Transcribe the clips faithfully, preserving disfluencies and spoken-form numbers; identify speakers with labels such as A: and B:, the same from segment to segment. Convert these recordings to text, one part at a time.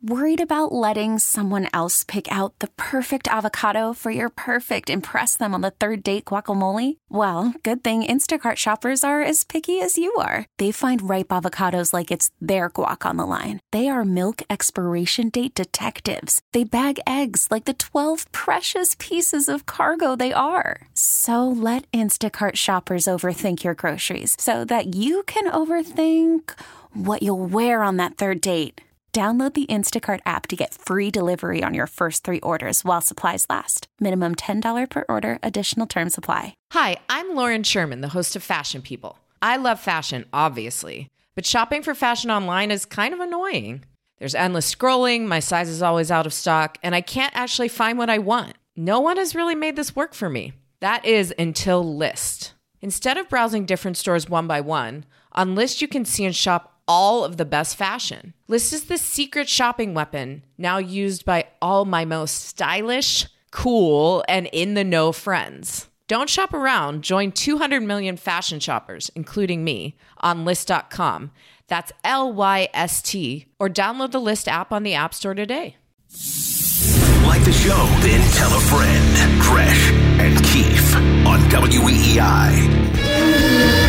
A: Worried about letting someone else pick out the perfect avocado for your perfect impress them on the third date guacamole? Well, good thing Instacart shoppers are as picky as you are. They find ripe avocados like it's their guac on the line. They are milk expiration date detectives. They bag eggs like the twelve precious pieces of cargo they are. So let Instacart shoppers overthink your groceries so that you can overthink what you'll wear on that third date. Download the Instacart app to get free delivery on your first three orders while supplies last. Minimum ten dollars per order. Additional terms apply.
B: Hi, I'm Lauren Sherman, the host of Fashion People. I love fashion, obviously, but shopping for fashion online is kind of annoying. There's endless scrolling, my size is always out of stock, and I can't actually find what I want. No one has really made this work for me. That is until Lyst. Instead of browsing different stores one by one, on Lyst you can see and shop all of the best fashion. Lyst is the secret shopping weapon now used by all my most stylish, cool, and in-the-know friends. Don't shop around. Join two hundred million fashion shoppers, including me, on Lyst dot com. That's L Y S T. Or download the Lyst app on the App Store today.
C: Like the show? Then tell a friend. Gresh and Keefe on W E E I.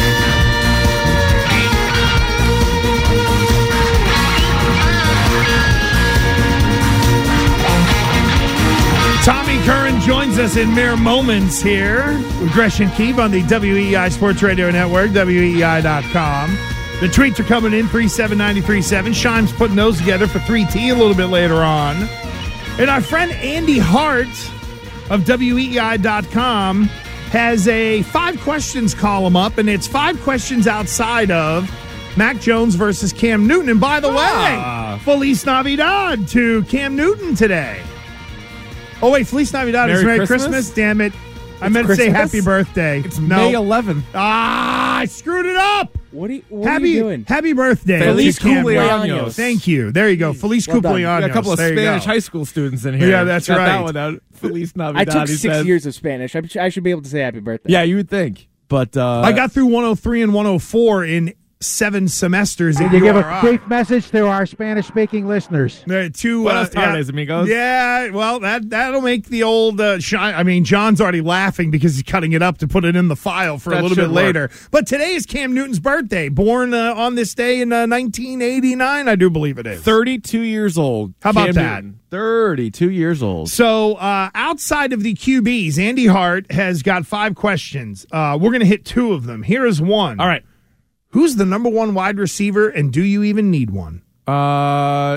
D: Tommy Curran joins us in mere moments here with Gresh and Keefe on the W E E I Sports Radio Network, W E E I dot com. The tweets are coming in, three seven nine three seven. Shime's putting those together for three T a little bit later on. And our friend Andy Hart of W E E I dot com has a five questions column up, and it's five questions outside of Mac Jones versus Cam Newton. And by the
E: ah.
D: way, Feliz Navidad to Cam Newton today. Oh, wait, Feliz Navidad
E: Merry
D: is Merry
E: Christmas?
D: Christmas? Damn it. I
E: It's
D: meant to say
E: Christmas?
D: happy birthday.
E: It's
D: no.
E: May eleventh.
D: Ah, I screwed it up.
F: What are you, what
D: happy,
F: are you doing?
D: Happy birthday.
E: Feliz
D: to Cam
E: cumpleaños.
D: Newton. Thank you. There you go. Feliz
F: Well done.
D: cumpleaños.
E: Got a couple of
D: There you
E: Spanish
D: go.
E: high school students in here.
D: Yeah, that's
E: Got
D: right.
E: that one out. Feliz
F: I
E: Navidad.
F: took
E: he
F: six
E: says.
F: years of Spanish. I, I should be able to say happy birthday.
E: Yeah, you would think. But uh,
D: I got through one oh three and one oh four in seven semesters.
G: Did
D: at
G: you give
D: U
G: a
D: R I.
G: brief message to our Spanish-speaking listeners?
D: Uh, two,
E: Buenas
D: uh,
E: tardes,
D: yeah,
E: amigos.
D: Yeah, well, that, that'll make the old uh, shine. I mean, John's already laughing because he's cutting it up to put it in the file for
E: That
D: a little
E: should
D: bit later. But today is Cam Newton's birthday, born uh, on this day in uh, nineteen eighty-nine, I do believe it is.
E: thirty-two years old.
D: How about
E: Cam
D: that?
E: Newton, thirty-two years old.
D: So uh, outside of the Q Bs, Andy Hart has got five questions. Uh, we're going to hit two of them. Here is one.
E: All right.
D: Who's the number one wide receiver, and do you even need one?
E: Uh,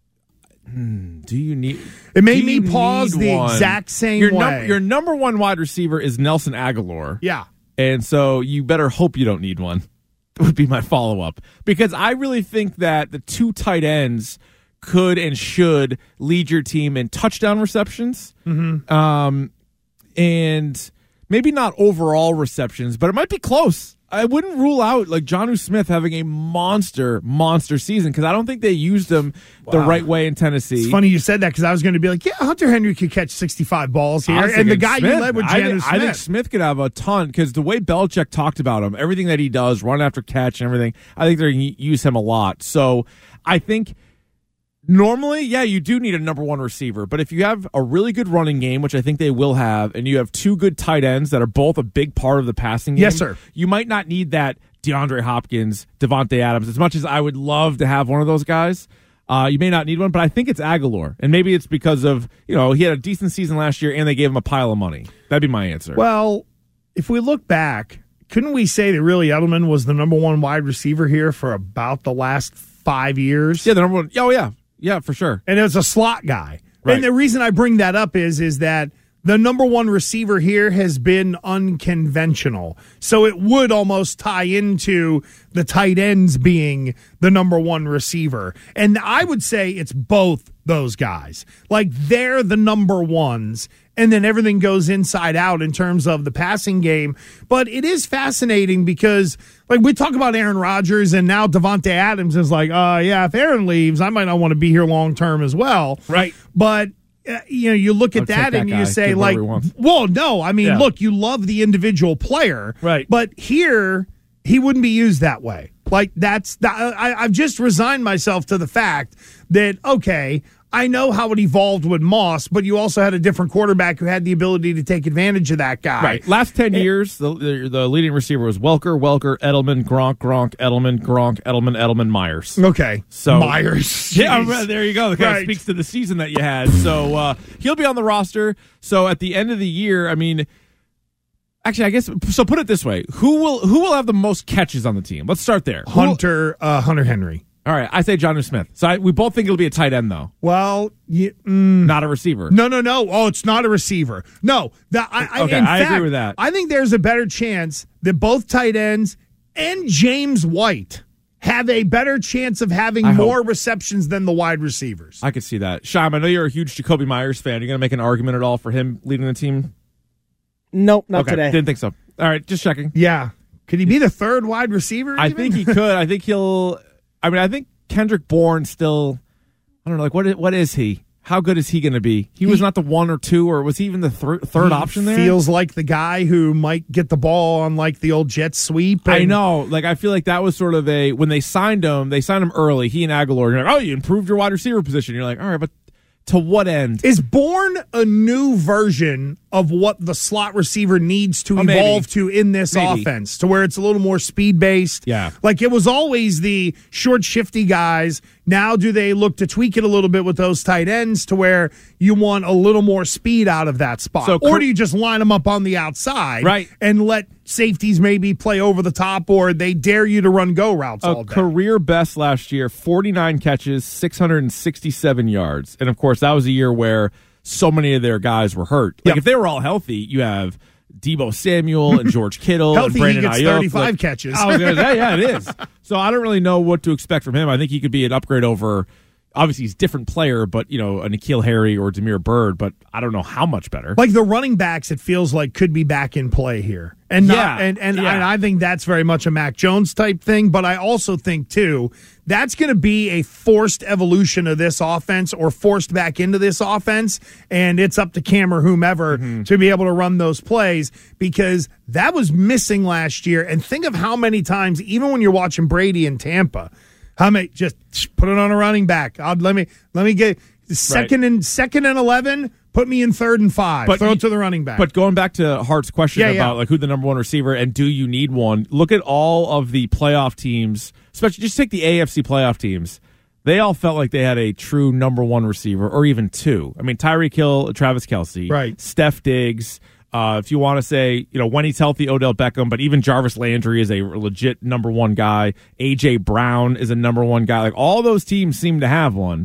E: hmm, do you need?
D: It made
E: do
D: me
E: you
D: pause
E: need
D: the
E: one?
D: exact same
E: your
D: way.
E: your number one wide receiver is Nelson Aguilar.
D: Yeah.
E: And so you better hope you don't need one. Would be my follow-up. Because I really think that the two tight ends could and should lead your team in touchdown receptions.
D: Mm-hmm.
E: Um, and maybe not overall receptions, but it might be close. I wouldn't rule out like Jonnu Smith having a monster, monster season because I don't think they used him the
D: Wow.
E: right way in Tennessee.
D: It's funny you said that because I was going to be like, yeah, Hunter Henry could catch sixty-five balls here.
E: I was
D: And the
E: thinking
D: guy
E: Smith.
D: you led with
E: I
D: Jonnu
E: think,
D: Smith.
E: I think Smith could have a ton because the way Belichick talked about him, everything that he does, run after catch and everything, I think they're going to use him a lot. So I think normally, yeah, you do need a number one receiver. But if you have a really good running game, which I think they will have, and you have two good tight ends that are both a big part of the passing game,
D: Yes, sir.
E: you might not need that DeAndre Hopkins, Devontae Adams. As much as I would love to have one of those guys, uh, you may not need one, but I think it's Aguilar. And maybe it's because of, you know, he had a decent season last year and they gave him a pile of money. That'd be my answer.
D: Well, if we look back, couldn't we say that really Edelman was the number one wide receiver here for about the last five years?
E: yeah, the number one. Oh, yeah. Yeah, for sure.
D: And it was a slot guy.
E: Right.
D: And the reason I bring that up is, is that the number one receiver here has been unconventional. So it would almost tie into the tight ends being the number one receiver. And I would say it's both those guys. Like they're the number ones. And then everything goes inside out in terms of the passing game. But it is fascinating because, like, we talk about Aaron Rodgers and now Devontae Adams is like, uh, yeah, if Aaron leaves, I might not want to be here long term as well.
E: Right.
D: But, uh, you know, you look at
E: I'll take
D: that,
E: that
D: and
E: guy.
D: you say,
E: Give
D: like,
E: whatever he wants.
D: well, no, I mean,
E: Yeah.
D: look, you love the individual player.
E: Right.
D: But here, he wouldn't be used that way. Like, that's the, I, I've just resigned myself to the fact that, okay, I know how it evolved with Moss, but you also had a different quarterback who had the ability to take advantage of that guy.
E: Right. Last ten and, years, the, the the leading receiver was Welker, Welker, Edelman, Gronk, Gronk, Edelman, Gronk, Edelman, Edelman, Myers.
D: Okay.
E: So
D: Myers.
E: Yeah, there you go. That kind
D: right.
E: of speaks to the season that you had. So uh, he'll be on the roster. So at the end of the year, I mean, actually, I guess, so put it this way. Who will who will have the most catches on the team? Let's start there.
D: Hunter, uh, Hunter Henry.
E: All right, I say Jonnu Smith. So I, we both think it'll be a tight end, though.
D: Well, you, mm,
E: not a receiver.
D: No, no, no. Oh, it's not a receiver. No. That, I,
E: okay,
D: in
E: I
D: fact,
E: agree with that.
D: I think there's a better chance that both tight ends and James White have a better chance of having
E: I
D: more
E: hope.
D: receptions than the wide receivers.
E: I could see that. Sham, I know you're a huge Jacoby Myers fan. Are you going to make an argument at all for him leading the team?
F: Nope, not
E: okay,
F: today.
E: Didn't think so. All right, just checking.
D: Yeah. Could he be the third wide receiver?
E: I
D: even?
E: think he could. I think he'll. I mean, I think Kendrick Bourne still. I don't know. Like, what? Is, what is he? How good is he going to be? He, he was not the one or two, or was he even the thir- third option there?
D: Feels like the guy who might get the ball on like the old jet sweep. And,
E: I know. Like, I feel like that was sort of a when they signed him. They signed him early. He and Aguilar. You're like, oh, you improved your wide receiver position. You're like, all right, but to what end?
D: Is Bourne a new version of what the slot receiver needs to
E: oh,
D: evolve
E: maybe.
D: to in this
E: maybe.
D: offense, to where it's a little more speed-based?
E: Yeah.
D: Like it was always the short, shifty guys. Now do they look to tweak it a little bit with those tight ends to where you want a little more speed out of that spot?
E: So,
D: or do you just line them up on the outside
E: right.
D: and let safeties maybe play over the top, or they dare you to run go routes
E: a
D: all day?
E: Career best last year, forty-nine catches, six hundred sixty-seven yards. And, of course, that was a year where so many of their guys were hurt. Like,
D: yep.
E: if they were all healthy, you have Deebo Samuel and George Kittle
D: healthy,
E: and Brandon
D: he gets
E: Ayuk.
D: thirty-five
E: like,
D: catches.
E: I was gonna say, yeah, it is. So I don't really know what to expect from him. I think he could be an upgrade over – obviously, he's a different player, but, you know, a N'Keal Harry or Damiere Byrd, but I don't know how much better.
D: Like the running backs, it feels like could be back in play here. And not,
E: yeah,
D: and, and,
E: yeah.
D: and I think that's very much a Mac Jones type thing, but I also think, too, that's going to be a forced evolution of this offense or forced back into this offense, and it's up to Cam or whomever mm-hmm. to be able to run those plays because that was missing last year. And think of how many times, even when you're watching Brady in Tampa, how many just put it on a running back. I'll, let me let me get second right. and second and eleven. Put me in third and five. But throw it to the running back.
E: But going back to Hart's question
D: yeah,
E: about
D: yeah.
E: like who the number one receiver and do you need one? Look at all of the playoff teams, especially just take the A F C playoff teams. They all felt like they had a true number one receiver or even two. I mean, Tyreek Hill, Travis Kelce,
D: right.
E: Steph Diggs. Uh, if you want to say, you know, when he's healthy, Odell Beckham, but even Jarvis Landry is a legit number one guy. A J Brown is a number one guy. Like all those teams seem to have one.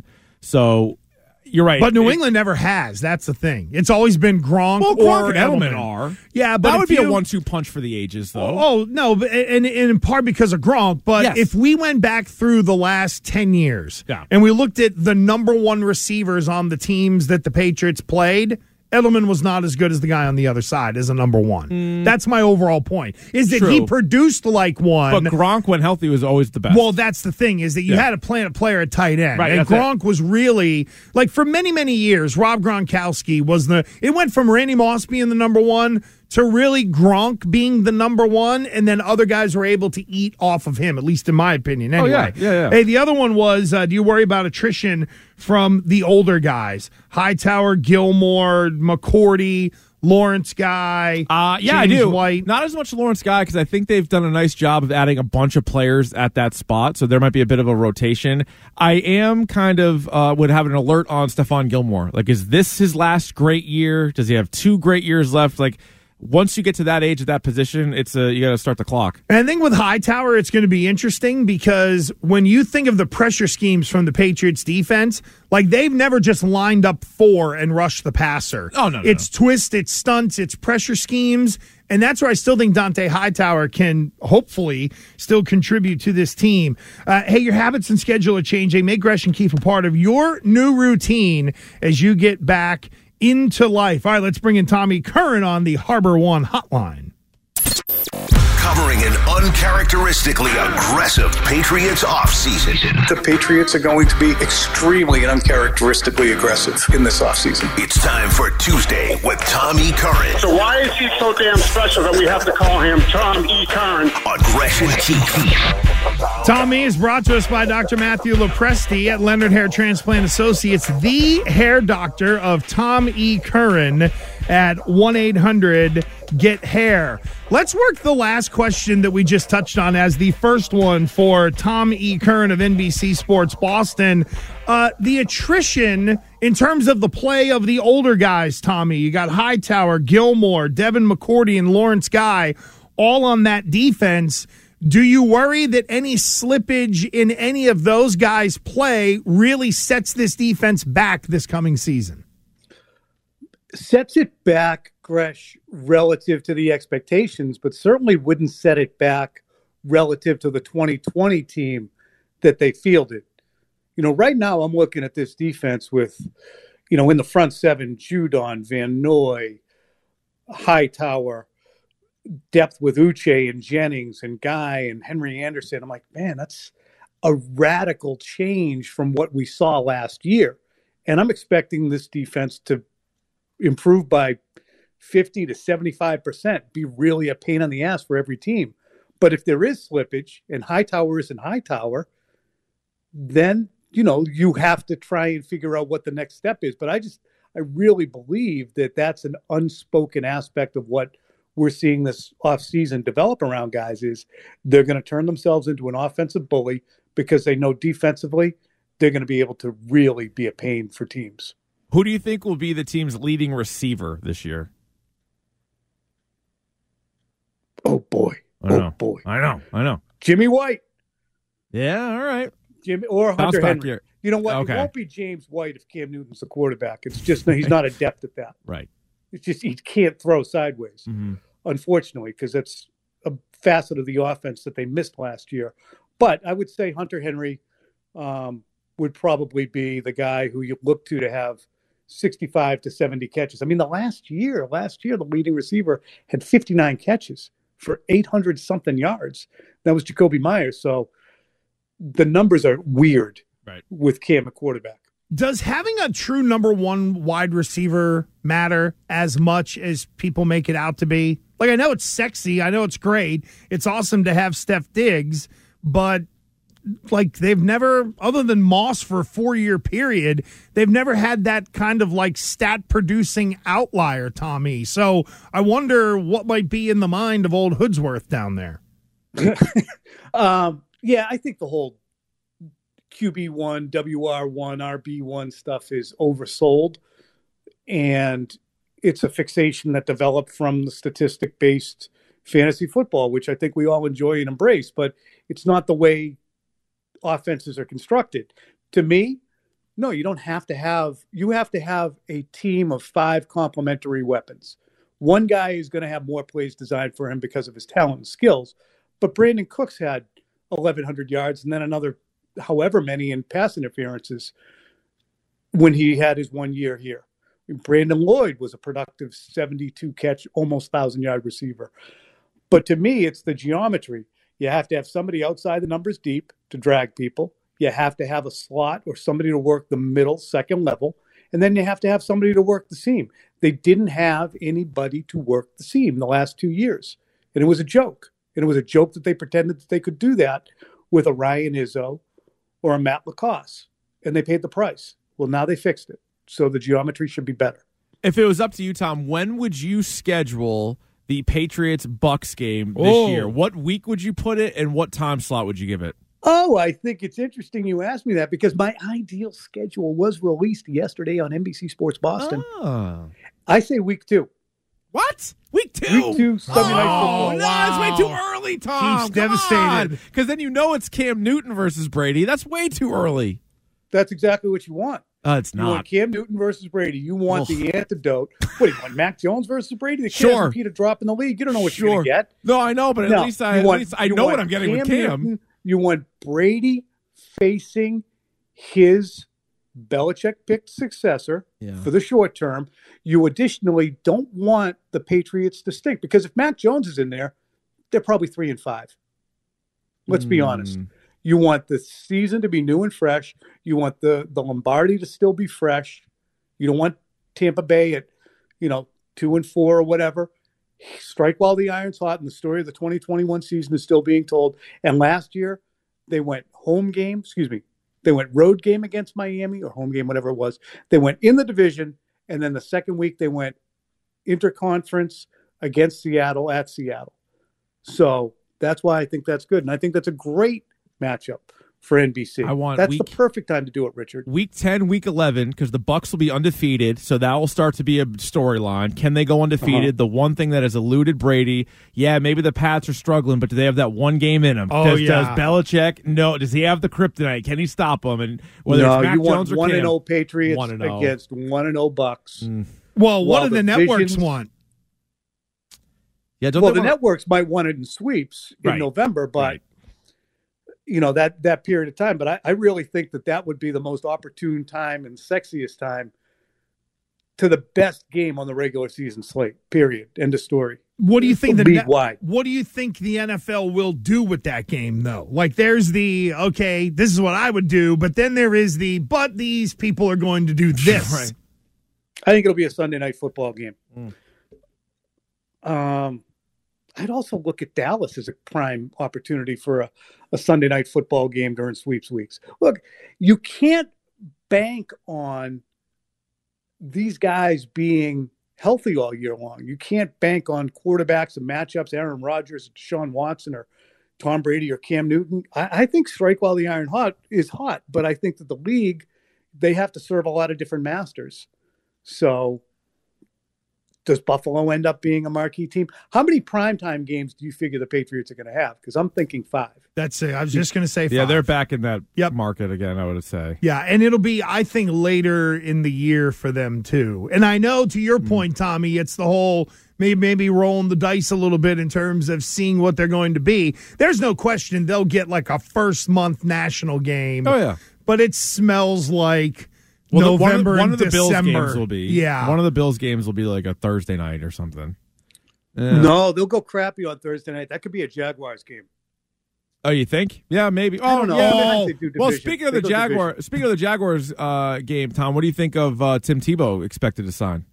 E: So you're right.
D: But New
E: it,
D: England never has. That's the thing. It's always been Gronk
E: well, Gronk
D: or
E: and Edelman,
D: Edelman
E: are.
D: Yeah, but
E: that would be
D: you,
E: a one two punch for the ages, though.
D: Oh, no, but, and, and in part because of Gronk. But
E: yes.
D: if we went back through the last ten years
E: yeah.
D: and we looked at the number one receivers on the teams that the Patriots played, Edelman was not as good as the guy on the other side as a number one. Mm. That's my overall point, is that
E: True.
D: he produced like one.
E: But Gronk, when healthy, was always the best.
D: Well, that's the thing, is that you
E: yeah.
D: had a planet player at tight end.
E: Right,
D: and Gronk it. was really, like for many, many years, Rob Gronkowski was the, it went from Randy Moss being the number one to really Gronk being the number one, and then other guys were able to eat off of him, at least in my opinion. Anyway.
E: Oh, yeah, yeah, yeah.
D: Hey, the other one was, uh, do you worry about attrition from the older guys? Hightower, Gilmore, McCourty, Lawrence Guy,
E: uh, yeah,
D: James
E: I do.
D: White.
E: Not as much Lawrence Guy because I think they've done a nice job of adding a bunch of players at that spot, so there might be a bit of a rotation. I am kind of uh, would have an alert on Stephon Gilmore. Like, is this his last great year? Does he have two great years left? Like, once you get to that age at that position, it's a, you got to start the clock.
D: And I think with Hightower, it's going to be interesting because when you think of the pressure schemes from the Patriots defense, like they've never just lined up four and rushed the passer.
E: Oh, no, no.
D: It's twist, it's stunts, it's pressure schemes. And that's where I still think Dante Hightower can hopefully still contribute to this team. Uh, hey, your habits and schedule are changing. Make Gresh and Keefe a part of your new routine as you get back into life. All right, let's bring in Tommy Curran on the Harbor One hotline.
C: covering an uncharacteristically aggressive Patriots offseason.
H: The Patriots are going to be extremely and uncharacteristically aggressive in this offseason.
C: It's time for Tuesday with Tom E. Curran.
I: So why is he so damn special that we have to call him Tom E. Curran?
C: On Gresh and Keefe.
D: Tom E. is brought to us by Doctor Matthew Lopresti at Leonard Hair Transplant Associates, the hair doctor of Tom E. Curran at one eight hundred get hair. Let's work the last question that we just touched on as the first one for Tom E. Curran of N B C Sports Boston. Uh, the attrition in terms of the play of the older guys, Tommy. You got Hightower, Gilmore, Devin McCourty, and Lawrence Guy all on that defense. Do you worry that any slippage in any of those guys' play really sets this defense back this coming season?
F: Sets it back, Gresh, relative to the expectations, but certainly wouldn't set it back relative to the twenty twenty team that they fielded. You know, right now I'm looking at this defense with, you know, in the front seven, Judon, Van Noy, Hightower, depth with Uche and Jennings and Guy and Henry Anderson. I'm like, man, that's a radical change from what we saw last year. And I'm expecting this defense to improve by fifty to seventy-five percent, be really a pain in the ass for every team. But if there is slippage and Hightower isn't Hightower, then, you know, you have to try and figure out what the next step is. But I just, I really believe that that's an unspoken aspect of what we're seeing this offseason develop around guys is they're going to turn themselves into an offensive bully because they know defensively they're going to be able to really be a pain for teams.
E: Who do you think will be the team's leading receiver this year?
F: Oh, boy.
E: I know.
F: Oh, boy.
E: I know. I know.
F: Jimmy White.
E: Yeah, all right.
F: Jimmy or
E: Bounce
F: Hunter
E: back
F: Henry.
E: here.
F: You know what?
E: Okay.
F: It won't be James White if Cam Newton's the quarterback. It's just he's not adept at that.
E: Right.
F: It's just he can't throw sideways,
E: Mm-hmm.
F: unfortunately, because that's a facet of the offense that they missed last year. But I would say Hunter Henry um, would probably be the guy who you look to to have sixty-five to seventy catches. I mean, the last year, last year, the leading receiver had fifty-nine catches for eight hundred something yards. That was Jacoby Myers. So the numbers are weird
E: right.
F: with Cam at quarterback.
D: Does having a true number one wide receiver matter as much as people make it out to be? Like, I know it's sexy. I know it's great. It's awesome to have Steph Diggs, but like they've never, other than Moss for a four-year period, they've never had that kind of like stat-producing outlier, Tommy. So I wonder what might be in the mind of old Hoodsworth down there.
F: um, yeah, I think the whole Q B one, W R one, R B one stuff is oversold. And it's a fixation that developed from the statistic-based fantasy football, which I think we all enjoy and embrace. But it's not the way offenses are constructed. To me, no, you don't have to have, you have to have a team of five complementary weapons. One guy is going to have more plays designed for him because of his talent and skills. But Brandon Cooks had eleven hundred yards and then another however many in pass interferences when he had his one year here. Brandon Lloyd was a productive seventy-two catch, almost thousand yard receiver. But to me, it's the geometry. You have to have somebody outside the numbers deep to drag people. You have to have a slot or somebody to work the middle, second level. And then you have to have somebody to work the seam. They didn't have anybody to work the seam the last two years. And it was a joke. And it was a joke that they pretended that they could do that with a Ryan Izzo or a Matt LaCosse. And they paid the price. Well, now they fixed it. So the geometry should be better.
E: If it was up to you, Tom, when would you schedule the Patriots-Bucks game this
D: Oh.
E: year? What week would you put it, and what time slot would you give it?
F: Oh, I think it's interesting you asked me that because my ideal schedule was released yesterday on N B C Sports Boston.
E: Oh.
F: I say week two.
E: What? Week two?
F: Week two, Sunday Night
E: Oh,
F: Football.
E: no, it's way too early, Tom.
D: Keith's devastated.
E: Because then you know it's Cam Newton versus Brady. That's way too early.
F: That's exactly what you want.
E: Uh, it's
F: You want
E: not.
F: Cam Newton versus Brady. You want
E: Ugh.
F: the antidote. What do you want, Mac Jones versus Brady? The kid
E: Sure.
F: hasn't Peter drop in the league. You don't know what you're
E: Sure.
F: going to get.
E: No, I know, but at
F: No,
E: least I,
F: you
E: at
F: want-
E: least I
F: you
E: know
F: want
E: what I'm getting with Cam.
F: Newton. You want Brady facing his Belichick-picked successor
E: Yeah.
F: for the short term. You additionally don't want the Patriots to stink because if Mac Jones is in there, they're probably three and five. Let's be
E: Mm.
F: honest. You want the season to be new and fresh. You want the, the Lombardi to still be fresh. You don't want Tampa Bay at, you know, two and four or whatever. Strike while the iron's hot, and the story of the twenty twenty-one season is still being told. And last year, they went home game, excuse me, they went road game against Miami, or home game, whatever it was. They went in the division, and then the second week they went interconference against Seattle at Seattle. So that's why I think that's good. And I think that's a great matchup for N B C.
E: I want
F: That's
E: week,
F: the perfect time to do it, Richard.
E: Week ten, week eleven, because the Bucks will be undefeated, so that will start to be a storyline. Can they go undefeated?
F: Uh-huh.
E: The one thing that has eluded Brady, yeah, maybe the Pats are struggling, but do they have that one game in them?
D: Oh,
E: does,
D: yeah.
E: does Belichick, no, does he have the kryptonite? Can he stop them? And whether
F: no,
E: it's Mac
F: you want
E: Jones or
F: one
E: Cam,
F: and oh Patriots
E: one and oh.
F: against one and oh Bucks.
E: Mm.
D: Well, what
F: While
D: do the,
F: the
D: networks
F: visions-
D: want?
E: Yeah, don't
F: Well,
E: they
F: the
E: want-
F: networks might want it in sweeps in
E: Right.
F: November, but
E: Right.
F: you know, that that period of time. But I, I really think that that would be the most opportune time and sexiest time to the best game on the regular season slate. Period. End of story.
D: What do you think the
F: League
D: net-
F: wide.
D: What do you think the N F L will do with that game, though? Like, there's the okay, this is what I would do, but then there is the but these people are going to do this.
E: Right.
F: I think it'll be a Sunday night football game.
E: Mm.
F: Um, I'd also look at Dallas as a prime opportunity for a, a Sunday night football game during sweeps weeks. Look, you can't bank on these guys being healthy all year long. You can't bank on quarterbacks and matchups, Aaron Rodgers, Deshaun Watson, or Tom Brady or Cam Newton. I, I think strike while the iron hot is hot, but I think that the league, they have to serve a lot of different masters. So does Buffalo end up being a marquee team? How many primetime games do you figure the Patriots are going to have? Because I'm thinking five.
D: That's it. I was just going to say five.
E: Yeah, they're back in that
D: Yep.
E: market again, I would say.
D: Yeah, and it'll be, I think, later in the year for them, too. And I know, to your point, Tommy, it's the whole maybe, maybe rolling the dice a little bit in terms of seeing what they're going to be. There's no question they'll get like a first-month national game.
E: Oh, yeah.
D: But it smells like
E: Well, the-
D: November
E: one of the, one of
D: and
E: the Bills
D: December.
E: games will be.
D: Yeah.
E: One of the Bills games will be like a Thursday night or something. Yeah.
F: No, they'll go crappy on Thursday night. That could be a Jaguars game.
E: Oh, you think? Yeah, maybe. Oh,
F: I don't know.
E: yeah.
F: Sometimes they do
E: Well,
F: division.
E: speaking of
F: They
E: the
F: go
E: Jaguar,
F: division.
E: speaking of the Jaguars uh, game, Tom, what do you think of uh, Tim Tebow expected to sign?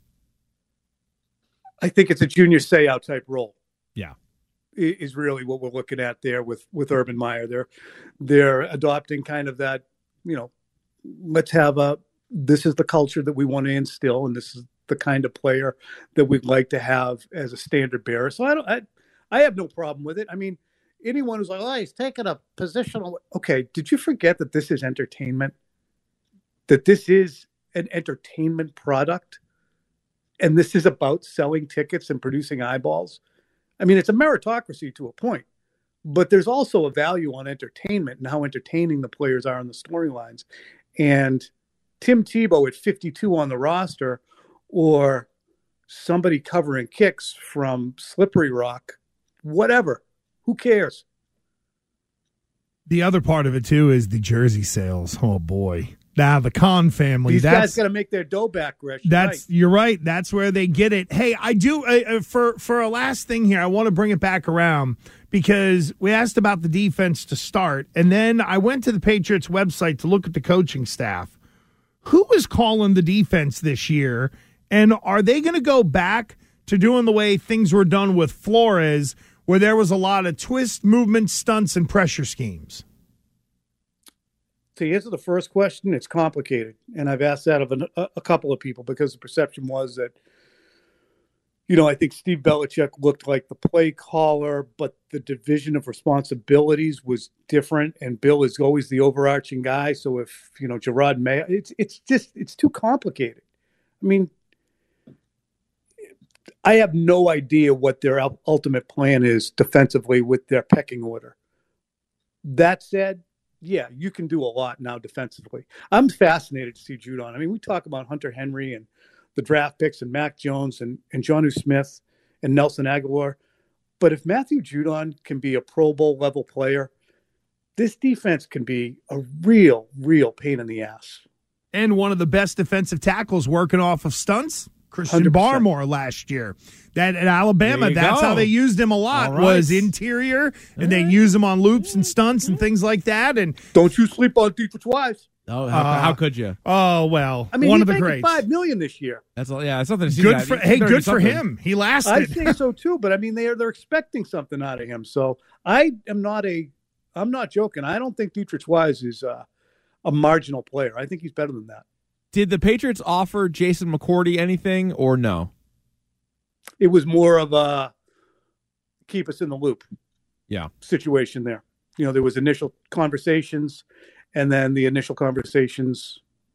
F: I think it's a junior say-out type role.
E: Yeah.
F: i- Is really what we're looking at there with, with Urban Meyer. They're they're adopting kind of that, you know, let's have a, this is the culture that we want to instill, and this is the kind of player that we'd like to have as a standard bearer. So I don't, I, I have no problem with it. I mean, anyone who's like, oh, he's taking a positional. Okay, did you forget that this is entertainment? That this is an entertainment product, and this is about selling tickets and producing eyeballs. I mean, it's a meritocracy to a point, but there's also a value on entertainment and how entertaining the players are in the storylines. And Tim Tebow at fifty-two on the roster, or somebody covering kicks from Slippery Rock, whatever, who cares?
D: The other part of it, too, is the jersey sales. Oh, boy. Now, the Khan family.
F: These
D: that's,
F: guys got to make their dough back, Rich. You're
D: That's
F: right.
D: you're right. That's where they get it. Hey, I do uh, uh, for for a last thing here. I want to bring it back around because we asked about the defense to start, and then I went to the Patriots website to look at the coaching staff. Who is calling the defense this year, and are they going to go back to doing the way things were done with Flores, where there was a lot of twist, movement, stunts, and pressure schemes?
F: To answer the first question, it's complicated. And I've asked that of an, a, a couple of people because the perception was that, you know, I think Steve Belichick looked like the play caller, but the division of responsibilities was different. And Bill is always the overarching guy. So if, you know, Gerard Mayo, it's, it's just, it's too complicated. I mean, I have no idea what their ultimate plan is defensively with their pecking order. That said, yeah, you can do a lot now defensively. I'm fascinated to see Judon. I mean, we talk about Hunter Henry and the draft picks and Mac Jones and, and Jonnu Smith and Nelson Aguilar. But if Matthew Judon can be a Pro Bowl level player, this defense can be a real, real pain in the ass.
D: And one of the best defensive tackles working off of stunts. Christian
F: one hundred percent.
D: Barmore last year. That at Alabama, that's
E: go.
D: how they used him a lot,
E: Right.
D: was interior, and they use him on loops and stunts and things like that. And
F: Don't you sleep on Dietrich Wise.
E: Oh, how,
D: Uh,
E: how could you?
D: oh well,
F: I mean,
D: one
F: he's
D: of the
F: making
D: greats.
F: five million this year.
E: That's all, yeah, it's nothing to see
D: Good
E: that.
D: for
E: He's
D: hey,
E: doing
D: good for
E: something.
D: him. He
F: I
D: lasted.
F: think so too, but I mean, they're they're expecting something out of him. So I am not a, I'm not joking. I don't think Dietrich Wise is uh, a marginal player. I think he's better than that.
E: Did the Patriots offer Jason McCourty anything or no?
F: It was more of a keep us in the loop
E: Yeah.
F: situation there. You know, there was initial conversations, and then the initial conversations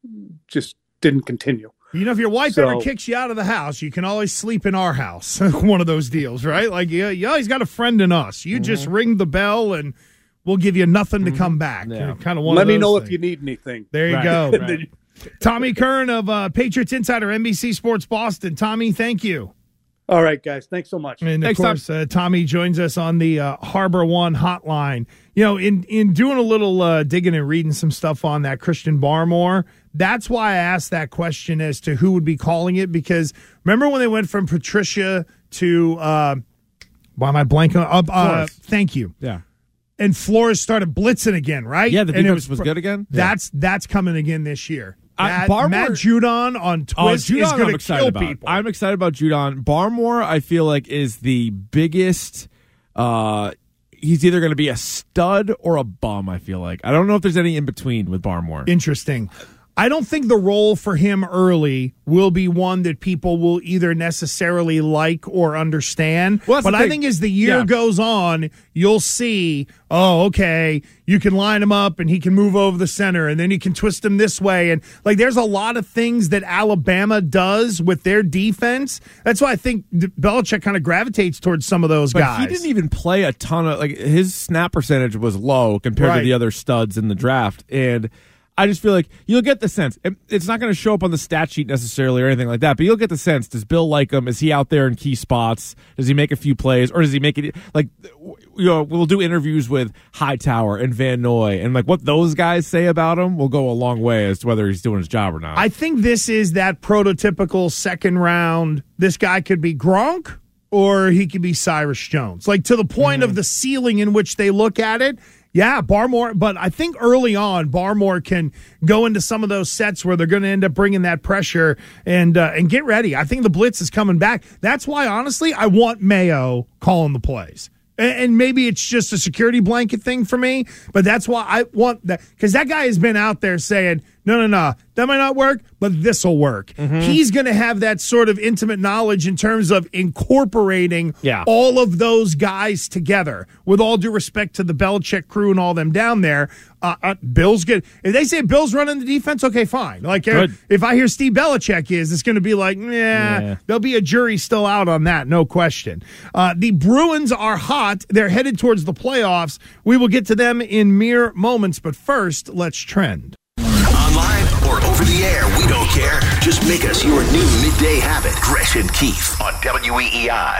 F: just didn't continue.
D: You know, if your wife
F: So-
D: ever kicks you out of the house, you can always sleep in our house. One of those deals, right? Like, yeah, yeah, he's got a friend in us. You
F: Mm-hmm.
D: just ring the bell, and we'll give you nothing to come back.
E: Yeah.
D: Kind of one.
F: Let
D: of
F: me
D: those
F: know
D: things.
F: if you need anything.
D: There you
E: Right.
D: go.
F: Right.
D: Tommy Kern of uh, Patriots Insider, N B C Sports Boston. Tommy, thank you.
F: All right, guys. Thanks so much.
D: And of
E: Thanks,
D: course, uh, Tommy joins us on the uh, Harbor One hotline. You know, in in doing a little uh, digging and reading some stuff on that Christian Barmore, that's why I asked that question as to who would be calling it. Because remember when they went from Patricia to uh, why am I blanking? Uh, uh,
E: Flores.
D: thank you.
E: Yeah.
D: And Flores started blitzing again, right?
E: Yeah, the
D: And it
E: defense was good again? Yeah.
D: That's that's coming again this year.
E: Uh,
D: That-
E: Barmore-
D: Matt Judon on
E: Oh,
D: Twist
E: Judon,
D: is going
E: I'm
D: to
E: excited
D: kill
E: about.
D: people.
E: I'm excited about Judon. Barmore, I feel like, is the biggest. Uh, he's either going to be a stud or a bum, I feel like. I don't know if there's any in between with Barmore.
D: Interesting. I don't think the role for him early will be one that people will either necessarily like or understand.
E: Well, that's
D: but
E: the
D: I
E: thing.
D: think as the year
E: Yeah.
D: goes on, you'll see, oh, okay, you can line him up and he can move over the center and then you can twist him this way. And like there's a lot of things that Alabama does with their defense. That's why I think Belichick kind of gravitates towards some of those
E: But
D: guys.
E: he didn't even play a ton of, like, his snap percentage was low compared
D: Right.
E: to the other studs in the draft. And I just feel like you'll get the sense. it- It's not going to show up on the stat sheet necessarily or anything like that, but you'll get the sense. Does Bill like him? Is he out there in key spots? Does he make a few plays? Or does he make it, like, you know, we'll do interviews with Hightower and Van Noy, and, like, what those guys say about him will go a long way as to whether he's doing his job or not.
D: I think this is that prototypical second round. This guy could be Gronk or he could be Cyrus Jones. Like to the point
E: Mm-hmm.
D: of the ceiling in which they look at it. Yeah, Barmore, but I think early on, Barmore can go into some of those sets where they're going to end up bringing that pressure and uh, and get ready. I think the blitz is coming back. That's why, honestly, I want Mayo calling the plays. And maybe it's just a security blanket thing for me, but that's why I want that, because that guy has been out there saying, no, no, no, that might not work, but this will work.
E: Mm-hmm.
D: He's going to have that sort of intimate knowledge in terms of incorporating
E: Yeah.
D: all of those guys together. With all due respect to the Belichick crew and all them down there, uh, uh, Bill's good. If they say Bill's running the defense, okay, fine. Like uh,
E: Good.
D: if I hear Steve Belichick is, it's going to be like, nah,
E: Yeah.
D: there'll be a jury still out on that, no question. Uh, the Bruins are hot. They're headed towards the playoffs. We will get to them in mere moments, but first, let's trend.
C: Online or over the air, we don't care. Just make us your new midday habit. Gresh and Keefe on W E E I.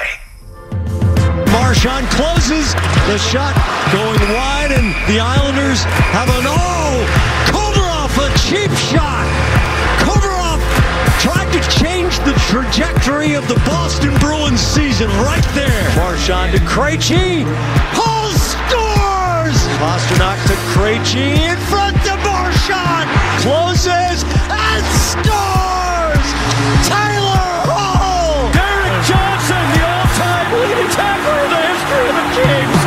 J: Marchand closes, the shot going wide, and the Islanders have an oh! Komarov, a cheap shot! Komarov tried to change the trajectory of the Boston Bruins season right there. Marchand to Krejci, Hall scores! Pasternak to Krejci, in front to Marchand, closes and scores! Tyler Hall! Derek Johnson, the all-time leading tackler in the history of the Kings!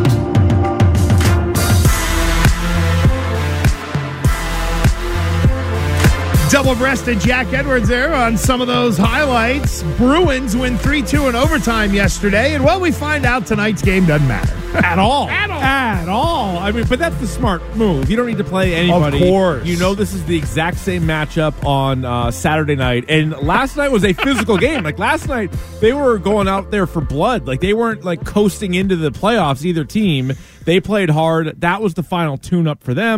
D: Double-breasted Jack Edwards there on some of those highlights. Bruins win three two in overtime yesterday, and well, we find out tonight's game doesn't matter.
E: At all.
D: At all.
E: At all. I mean, but that's the smart move. You don't need to play anybody.
D: Of course.
E: You know this is the exact same matchup on uh, Saturday night. And last night was a physical game. Like, last night, they were going out there for blood. Like, they weren't, like, coasting into the playoffs, either team. They played hard. That was the final tune-up for them.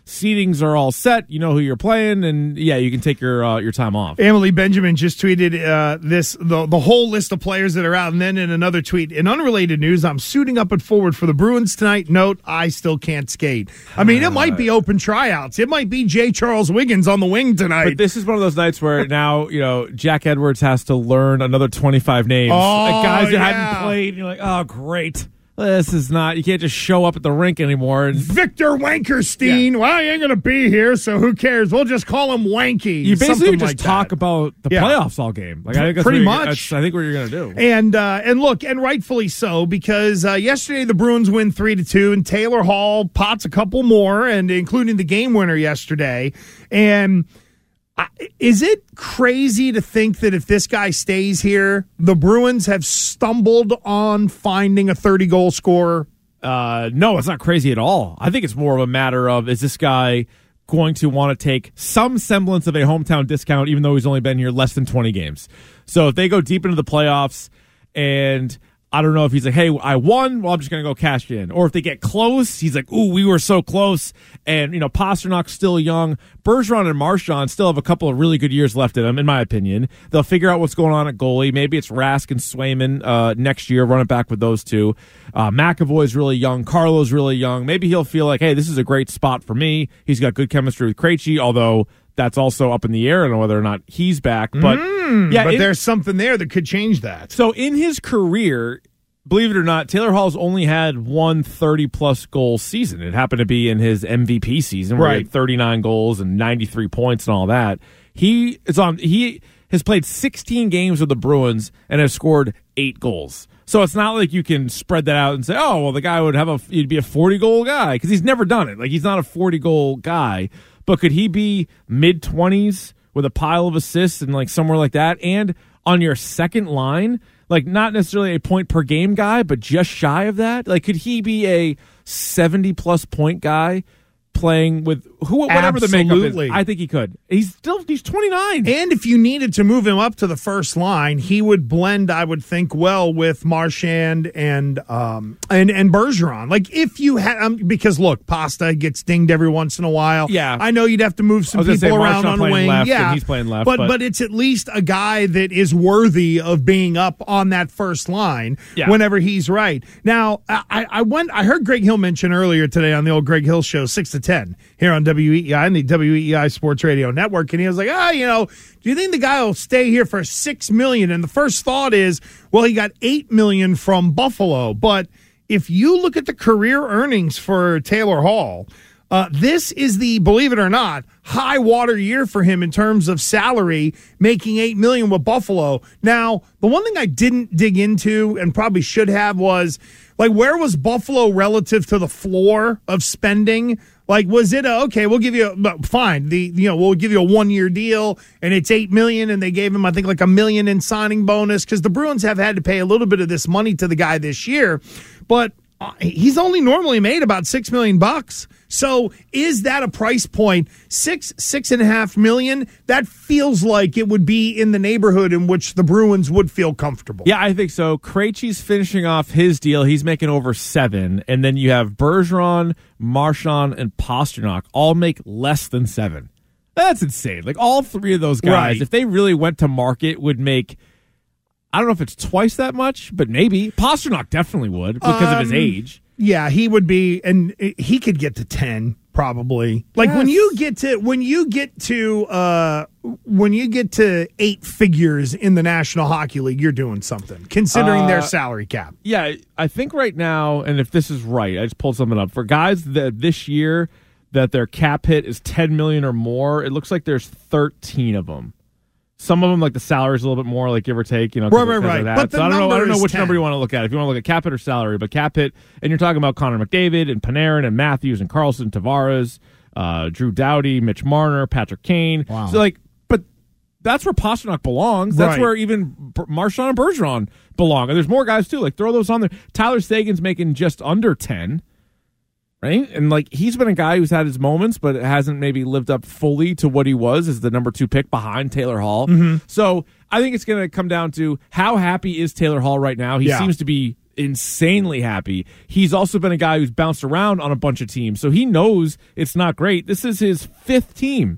E: seedings are all set. You know who you're playing, and yeah, you can take your uh, your time off.
D: Emily Benjamin just tweeted uh, this the the whole list of players that are out, and then in another tweet, in unrelated news, I'm suiting up at forward for the Bruins tonight. Note, I still can't skate. I mean, it might be open tryouts. It might be J. Charles Wiggins on the wing tonight.
E: But this is one of those nights where now you know Jack Edwards has to learn another twenty-five names,
D: Oh,
E: like guys that
D: yeah.
E: hadn't played. And you're like, oh, great. This is not, you can't just show up at the rink anymore. And
D: Victor Wankerstein.
E: Yeah.
D: Well, he ain't going to be here, so who cares? We'll just call him Wanky.
E: you basically
D: something
E: just
D: like
E: talk
D: that.
E: about the
D: Yeah.
E: playoffs all game. Like I think that's
D: Pretty
E: what you're-
D: much.
E: That's, I think what you're going to do.
D: And uh, and look, and rightfully so, because uh, yesterday the Bruins win three to two, and Taylor Hall pots a couple more, and including the game winner yesterday. And I, is it crazy to think that if this guy stays here, the Bruins have stumbled on finding a thirty-goal scorer?
E: Uh, no, it's not crazy at all. I think it's more of a matter of, is this guy going to want to take some semblance of a hometown discount, even though he's only been here less than twenty games? So if they go deep into the playoffs, and I don't know if he's like, hey, I won, well, I'm just going to go cash in. Or if they get close, he's like, ooh, we were so close. And, you know, Pasternak's still young. Bergeron and Marchand still have a couple of really good years left in them, in my opinion. They'll figure out what's going on at goalie. Maybe it's Rask and Swayman uh, next year, run it back with those two. Uh, McAvoy's really young. Carlo's really young. Maybe he'll feel like, hey, this is a great spot for me. He's got good chemistry with Krejci, although that's also up in the air. I don't know whether or not he's back. But,
D: Mm,
E: yeah,
D: but
E: it-
D: there's something there that could change that.
E: So in his career, believe it or not, Taylor Hall's only had one thirty-plus goal season. It happened to be in his M V P season, where he
D: Right.
E: had thirty-nine goals and ninety-three points and all that. He is on. He has played sixteen games with the Bruins and has scored eight goals. So it's not like you can spread that out and say, oh, well, the guy would have a he'd be a forty-goal guy, because he's never done it. Like, he's not a forty-goal guy. But could he be mid-twenties with a pile of assists and like somewhere like that, and on your second line? Like, not necessarily a point per game guy, but just shy of that. Like, could he be a seventy plus point guy playing with who, whatever the makeup
D: Absolutely.
E: is? I think he could. He's still he's twenty-nine.
D: And if you needed to move him up to the first line, he would blend, I would think, well with Marchand and um and and Bergeron. Like, if you had, um, because look, Pasta gets dinged every once in a while.
E: Yeah.
D: I know you'd have to move some
E: I was gonna
D: people
E: say,
D: around
E: Marchand
D: on the
E: playing
D: wing.
E: left,
D: yeah,
E: and he's playing left,
D: but,
E: but-
D: but it's at least a guy that is worthy of being up on that first line
E: Yeah.
D: whenever he's right. Now, I, I went. I heard Greg Hill mention earlier today on the old Greg Hill show, six to ten here on W E E I and the W E E I Sports Radio Network, and he was like, ah, you know, do you think the guy will stay here for six million? And the first thought is, well, he got eight million from Buffalo. But if you look at the career earnings for Taylor Hall, uh, this is the, believe it or not, high water year for him in terms of salary, making eight million with Buffalo. Now, the one thing I didn't dig into and probably should have was, like, where was Buffalo relative to the floor of spending? Like, was it a, okay, we'll give you a, fine, the, you know, we'll give you a one-year deal, and it's eight million dollars, and they gave him, I think, like a million in signing bonus, because the Bruins have had to pay a little bit of this money to the guy this year, but uh, he's only normally made about six million bucks. So is that a price point? Six, six and a half million? That feels like it would be in the neighborhood in which the Bruins would feel comfortable.
E: Yeah, I think so. Krejci's finishing off his deal. He's making over seven. And then you have Bergeron, Marchand, and Pastrnak all make less than seven. That's insane. Like, all three of those guys,
D: Right.
E: if they really went to market, would make, I don't know if it's twice that much, but maybe. Pastrnak definitely would because of his
D: Um,
E: age.
D: Yeah, he would be, and he could get to ten probably. Like, when
E: Yes.
D: you get to when you get to uh, when you get to eight figures in the National Hockey League, you're doing something considering their
E: Uh,
D: salary cap.
E: Yeah, I think right now, and if this is right, I just pulled something up. For guys that this year that their cap hit is ten million dollars or more, it looks like there's thirteen of them. Some of them, like the salary is a little bit more, like give or take, you know. 'cause
D: Right,
E: of-
D: right,
E: 'cause of
D: right.
E: that.
D: But the
E: so I don't know. I
D: number
E: don't know
D: is
E: which
D: ten.
E: number you want to look at. If you want to look at cap hit or salary, but cap hit, and you're talking about Connor McDavid and Panarin and Matthews and Carlson, Tavares, uh, Drew Doughty, Mitch Marner, Patrick Kane.
D: Wow.
E: So like, but that's where Pastrnak belongs. That's
D: Right.
E: where even B- Marchand and Bergeron belong. And there's more guys too. Like, throw those on there. Tyler Sagan's making just under ten. Right? And, like, he's been a guy who's had his moments, but hasn't maybe lived up fully to what he was as the number two pick behind Taylor Hall.
D: Mm-hmm.
E: So I think it's going to come down to how happy is Taylor Hall right now. He
D: Yeah.
E: seems to be insanely happy. He's also been a guy who's bounced around on a bunch of teams, so he knows it's not great. This is his fifth team.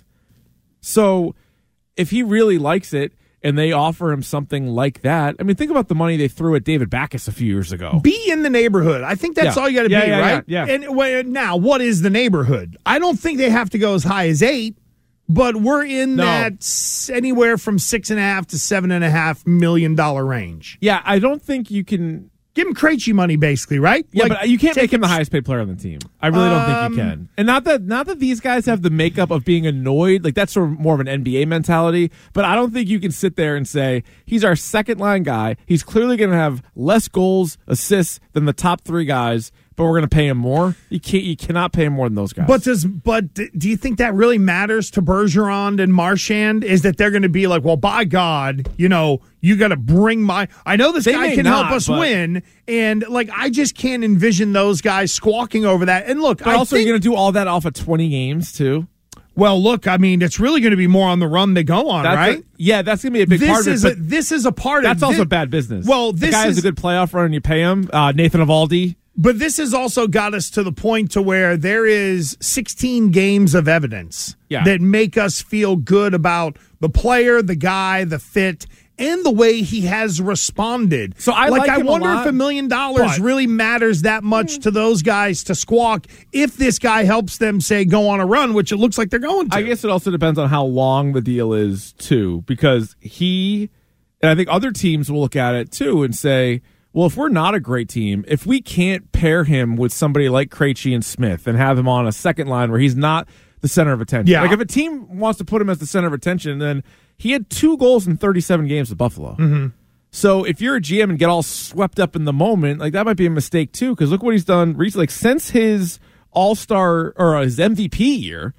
E: So if he really likes it and they offer him something like that, I mean, think about the money they threw at David Backes a few years ago.
D: Be in the neighborhood. I think that's
E: Yeah.
D: all you got to
E: Yeah,
D: be,
E: yeah,
D: right?
E: yeah, yeah.
D: And well, now, what is the neighborhood? I don't think they have to go as high as eight, but we're in
E: No.
D: that s- anywhere from six and a half to seven and a half million dollar range.
E: Yeah, I don't think you can.
D: Give him Krejci money, basically, right?
E: Yeah,
D: Like,
E: but you can't
D: take
E: make him the
D: s-
E: highest paid player on the team. I really don't think
D: Um,
E: you can. And not that not that these guys have the makeup of being annoyed. Like that's sort of more of an N B A mentality. But I don't think you can sit there and say he's our second line guy. He's clearly going to have less goals, assists than the top three guys. But we're going to pay him more. You can't. You cannot pay him more than those guys.
D: But does but d- do you think that really matters to Bergeron and Marchand? Is that they're going to be like, well, by God, you know, you got to bring my. I know this
E: They
D: guy
E: may
D: can
E: not,
D: help us
E: but-
D: win, and like I just can't envision those guys squawking over that. And look,
E: But
D: I
E: also
D: think,
E: you're going to do all that off of twenty games too.
D: well, look, I mean, it's really going to be more on the run they go on,
E: That's
D: right?
E: a- yeah, that's going to be a big
D: this
E: part of it.
D: is a,
E: but
D: this is a part
E: that's
D: of
E: also
D: thi-
E: bad business.
D: Well,
E: the
D: this
E: guy
D: is
E: has a good playoff run and you pay him. Uh, Nathan Eovaldi.
D: But this has also got us to the point to where there is sixteen games of evidence
E: Yeah.
D: that make us feel good about the player, the guy, the fit, and the way he has responded.
E: So I like
D: I
E: him a
D: wonder
E: lot,
D: if a million dollars
E: but-
D: really matters that much to those guys to squawk if this guy helps them, say, go on a run, which it looks like they're going to.
E: I guess it also depends on how long the deal is too, because he and I think other teams will look at it too and say, well, if we're not a great team, if we can't pair him with somebody like Krejci and Smith and have him on a second line where he's not the center of attention.
D: Yeah.
E: Like if a team wants to put him as the center of attention, then he had two goals in thirty-seven games with Buffalo.
D: Mm-hmm.
E: So if you're a G M and get all swept up in the moment, like that might be a mistake too, because look what he's done recently. Like since his All-Star or his M V P year,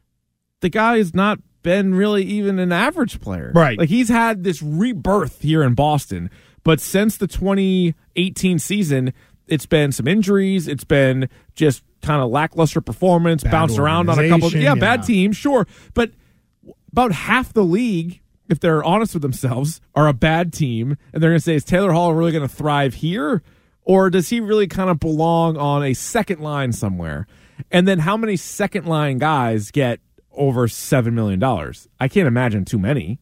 E: the guy has not been really even an average player.
D: Right.
E: Like he's had this rebirth here in Boston. But since the twenty eighteen season, it's been some injuries. It's been just kind of lackluster performance,
D: Bad
E: bounced around on a couple.
D: organization,
E: Yeah,
D: yeah.
E: bad team, sure. But about half the league, if they're honest with themselves, are a bad team. And they're going to say, is Taylor Hall really going to thrive here? Or does he really kind of belong on a second line somewhere? And then how many second line guys get over seven million dollars? I can't imagine too many.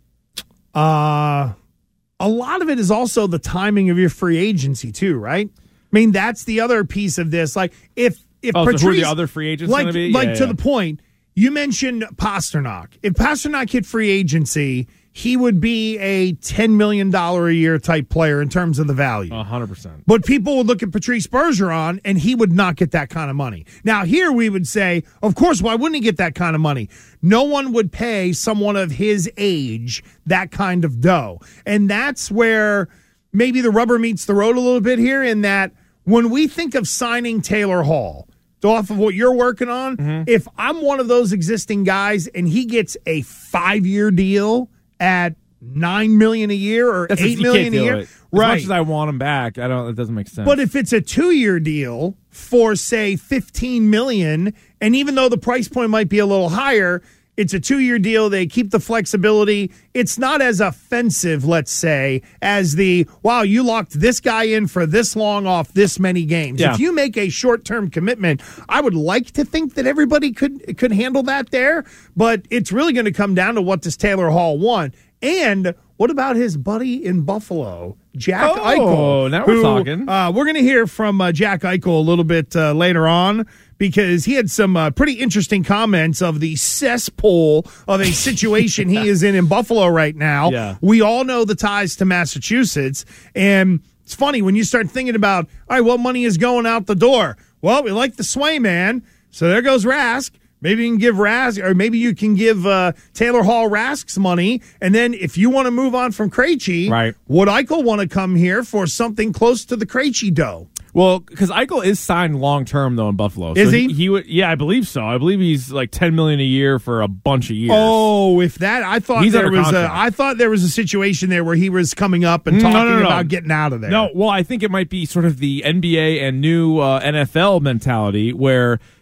D: Uh, a lot of it is also the timing of your free agency too, right? I mean, that's the other piece of this. Like, if if
E: Oh, so
D: Patrice,
E: who are the other free agents
D: like,
E: gonna be?
D: like
E: Yeah,
D: to
E: yeah.
D: the point, you mentioned Pasternak. If Pasternak hit free agency, he would be a ten million dollars a year type player in terms of the value.
E: A hundred percent.
D: But people would look at Patrice Bergeron, and he would not get that kind of money. Now, here we would say, of course, why wouldn't he get that kind of money? No one would pay someone of his age that kind of dough. And that's where maybe the rubber meets the road a little bit here, in that when we think of signing Taylor Hall, off of what you're working on,
E: Mm-hmm.
D: if I'm one of those existing guys and he gets a five-year deal at nine million dollars a year or
E: That's
D: eight
E: you
D: million
E: can't
D: a
E: do
D: year,
E: it. As
D: right?
E: much as I want him back, I don't. It doesn't make sense.
D: But if it's a two-year deal for, say, fifteen million dollars, and even though the price point might be a little higher, it's a two-year deal. They keep the flexibility. It's not as offensive, let's say, as the, wow, you locked this guy in for this long off this many games.
E: Yeah.
D: If you make a short-term commitment, I would like to think that everybody could could handle that there, but it's really going to come down to what does Taylor Hall want. And what about his buddy in Buffalo, Jack
E: Oh,
D: Eichel?
E: now we're
D: who,
E: talking.
D: Uh, we're going to hear from uh, Jack Eichel a little bit uh, later on, because he had some uh, pretty interesting comments of the cesspool of a situation he is in in Buffalo right now.
E: Yeah.
D: We all know the ties to Massachusetts, and it's funny when you start thinking about, all right, what money is going out the door? Well, we like the Sway man, so there goes Rask. Maybe you can give Rask, or maybe you can give uh, Taylor Hall Rask's money, and then if you want to move on from Krejci,
E: Right.
D: would Eichel want to come here for something close to the Krejci dough?
E: Well, because Eichel is signed long term though in Buffalo.
D: Is
E: So
D: he?
E: He would. Yeah, I believe so. I believe he's like ten million a year for a bunch of years.
D: Oh, if that, I thought
E: He's
D: there
E: under
D: was a,
E: contract.
D: I thought there was a situation there where he was coming up and
E: No,
D: talking
E: no, no.
D: about getting out of there.
E: No, well, I think it might be sort of the N B A and new uh, N F L mentality where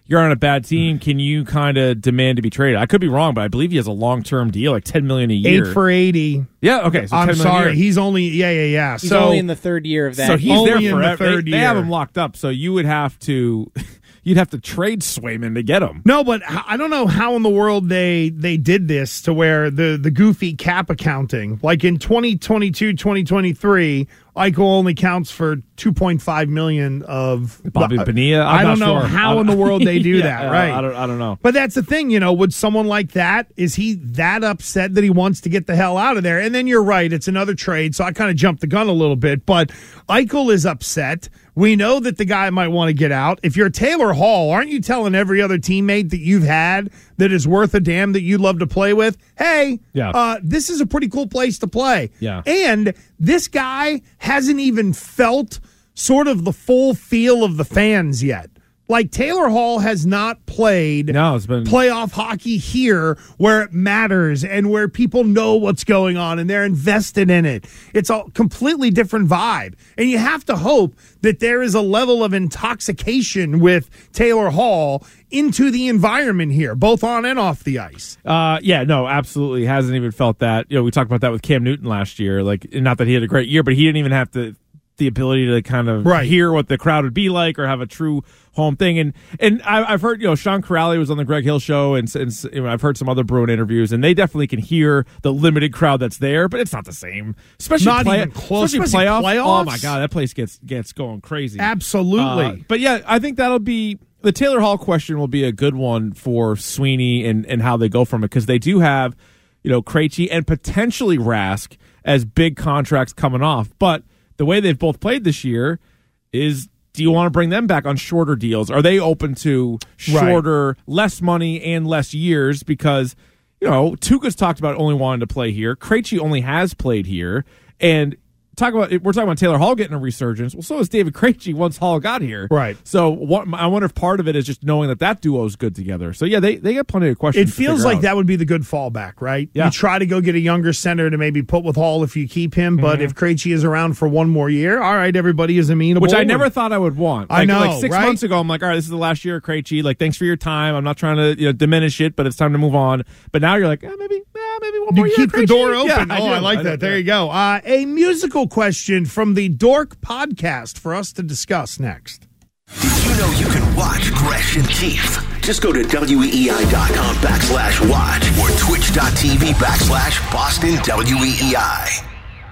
E: you're on a bad team. Can you kind of demand to be traded? I could be wrong, but I believe he has a long term deal, like ten million a year.
D: Eight for eighty.
E: Yeah. Okay. So
D: I'm
E: ten million
D: sorry.
E: a year.
D: He's only yeah yeah yeah.
K: He's
D: so
K: only in the third year of that.
E: So he's
D: Only
E: there
D: in the
E: forever.
D: third
E: they, they have
D: year.
E: him locked up. So you would have to. You'd have to trade Swayman to get him.
D: No, but I don't know how in the world they they did this to where the, the goofy cap accounting. Like in twenty twenty-two, twenty twenty-three, Eichel only counts for two point five million dollars of
E: Bobby
D: uh,
E: Bonilla.
D: I
E: I'm
D: don't
E: not
D: know
E: sure.
D: how in the world they do
E: yeah,
D: that, right?
E: I don't, I don't know.
D: But that's the thing, you know, would someone like that, is he that upset that he wants to get the hell out of there? And then you're right, it's another trade, so I kind of jumped the gun a little bit. But Eichel is upset. We know that the guy might want to get out. If you're Taylor Hall, aren't you telling every other teammate that you've had that is worth a damn that you'd love to play with, hey,
E: yeah.
D: uh, this is a pretty cool place to play.
E: Yeah.
D: And this guy hasn't even felt sort of the full feel of the fans yet. Like, Taylor Hall has not played
E: no, it's been...
D: playoff hockey here where it matters and where people know what's going on and they're invested in it. It's a completely different vibe. And you have to hope that there is a level of intoxication with Taylor Hall into the environment here, both on and off the ice.
E: Uh, yeah, no, absolutely. Hasn't even felt that. You know, we talked about that with Cam Newton last year. Like, not that he had a great year, but he didn't even have to the ability to kind of
D: right.
E: hear what the crowd would be like or have a true home thing. And and I, I've heard, you know, Sean Corrali was on the Greg Hill show, and, and you know, I've heard some other Bruin interviews, and they definitely can hear the limited crowd that's there, but it's not the same. Especially,
D: not
E: play,
D: even close.
E: especially,
D: especially
E: playoff.
D: playoffs.
E: Oh my God, that place gets gets going crazy.
D: Absolutely.
E: Uh, but yeah, I think that'll be the Taylor Hall question will be a good one for Sweeney and, and how they go from it, because they do have, you know, Krejci and potentially Rask as big contracts coming off, but the way they've both played this year is, do you want to bring them back on shorter deals? Are they open to shorter, right. less money and less years? Because, you know, Tuukka's talked about only wanting to play here. Krejci only has played here. And talk about we're talking about Taylor Hall getting a resurgence. Well, so is David Krejci once Hall got here.
D: Right.
E: So what, I wonder if part of it is just knowing that that duo is good together. So, yeah, they, they got plenty of questions.
D: It feels like out. that would be the good fallback, right?
E: Yeah.
D: You try to go get a younger center to maybe put with Hall if you keep him, but
E: mm-hmm.
D: if Krejci is around for one more year, all right, everybody is amenable.
E: Which I never thought I would want. Like,
D: I know,
E: Like six
D: right?
E: months ago, I'm like, all right, this is the last year of Krejci. Like, thanks for your time. I'm not trying to you know, diminish it, but it's time to move on. But now you're like, eh, maybe, eh, maybe one more
D: you
E: year.
D: Keep
E: Krejci.
D: the door open.
E: Yeah,
D: oh, I, I like I that. There yeah. you go. Uh, a musical question from the Dork Podcast for us to discuss next.
C: Did you know you can watch Gresh and Keefe? Just go to W E E I dot com backslash watch or twitch dot T V backslash Boston W E E I.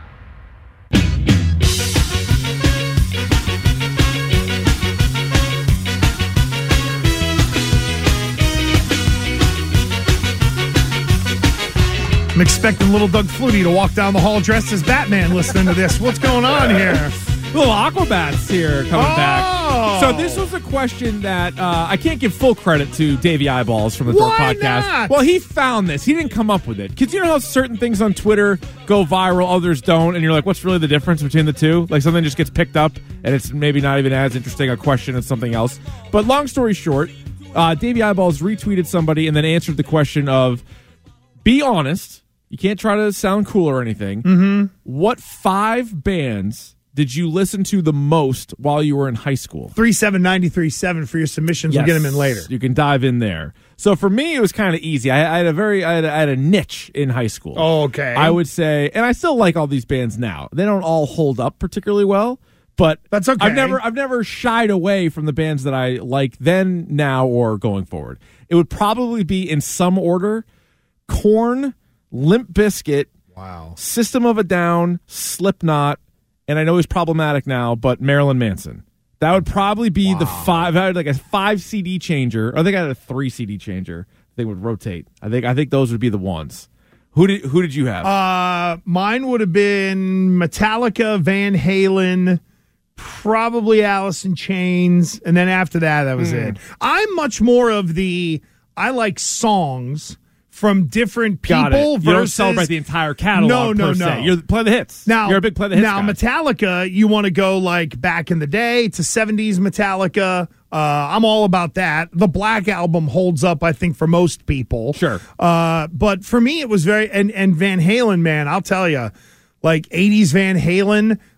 D: I'm expecting little Doug Flutie to walk down the hall dressed as Batman listening to this. What's going on here?
E: Little Aquabats here coming
D: oh.
E: back. So this was a question that uh, I can't give full credit to Davey Eyeballs from the Dork
D: Why
E: Podcast.
D: Not?
E: Well, he found this. He didn't come up with it. Because you know how certain things on Twitter go viral, others don't, and you're like, what's really the difference between the two? Like something just gets picked up, and it's maybe not even as interesting a question as something else. But long story short, uh, Davey Eyeballs retweeted somebody and then answered the question of, be honest, you can't try to sound cool or anything.
D: Mm-hmm.
E: What five bands did you listen to the most while you were in high school?
D: three seven nine three seven for your submissions.
E: Yes.
D: We'll get them in later.
E: You can dive in there. So for me, it was kind of easy. I, I had a very, I had a, I had a niche in high school.
D: Oh, okay.
E: I would say, and I still like all these bands now. They don't all hold up particularly well, but
D: that's okay.
E: I've never, I've never shied away from the bands that I like then, now, or going forward. It would probably be in some order: Korn, Limp Bizkit,
D: wow,
E: System of a Down, Slipknot, and I know he's problematic now, but Marilyn Manson. That would probably be wow. the five. I had like a five C D changer. I think I had a three C D changer. They would rotate. I think I think those would be the ones. Who did who did you have?
D: Uh, mine would have been Metallica, Van Halen, probably Alice in Chains, and then after that, that was mm. it. I'm much more of the I like songs from different people.
E: Got it. You
D: versus,
E: don't celebrate the entire catalog.
D: No, no,
E: per
D: no.
E: Se. You play the hits.
D: Now,
E: you're a big play the hits
D: Now,
E: guy.
D: Metallica, you want to go like back in the day to seventies Metallica. Uh, I'm all about that. The Black Album holds up, I think, for most people.
E: Sure.
D: Uh, but for me, it was very and and Van Halen, man. I'll tell you, like eighties Van Halen.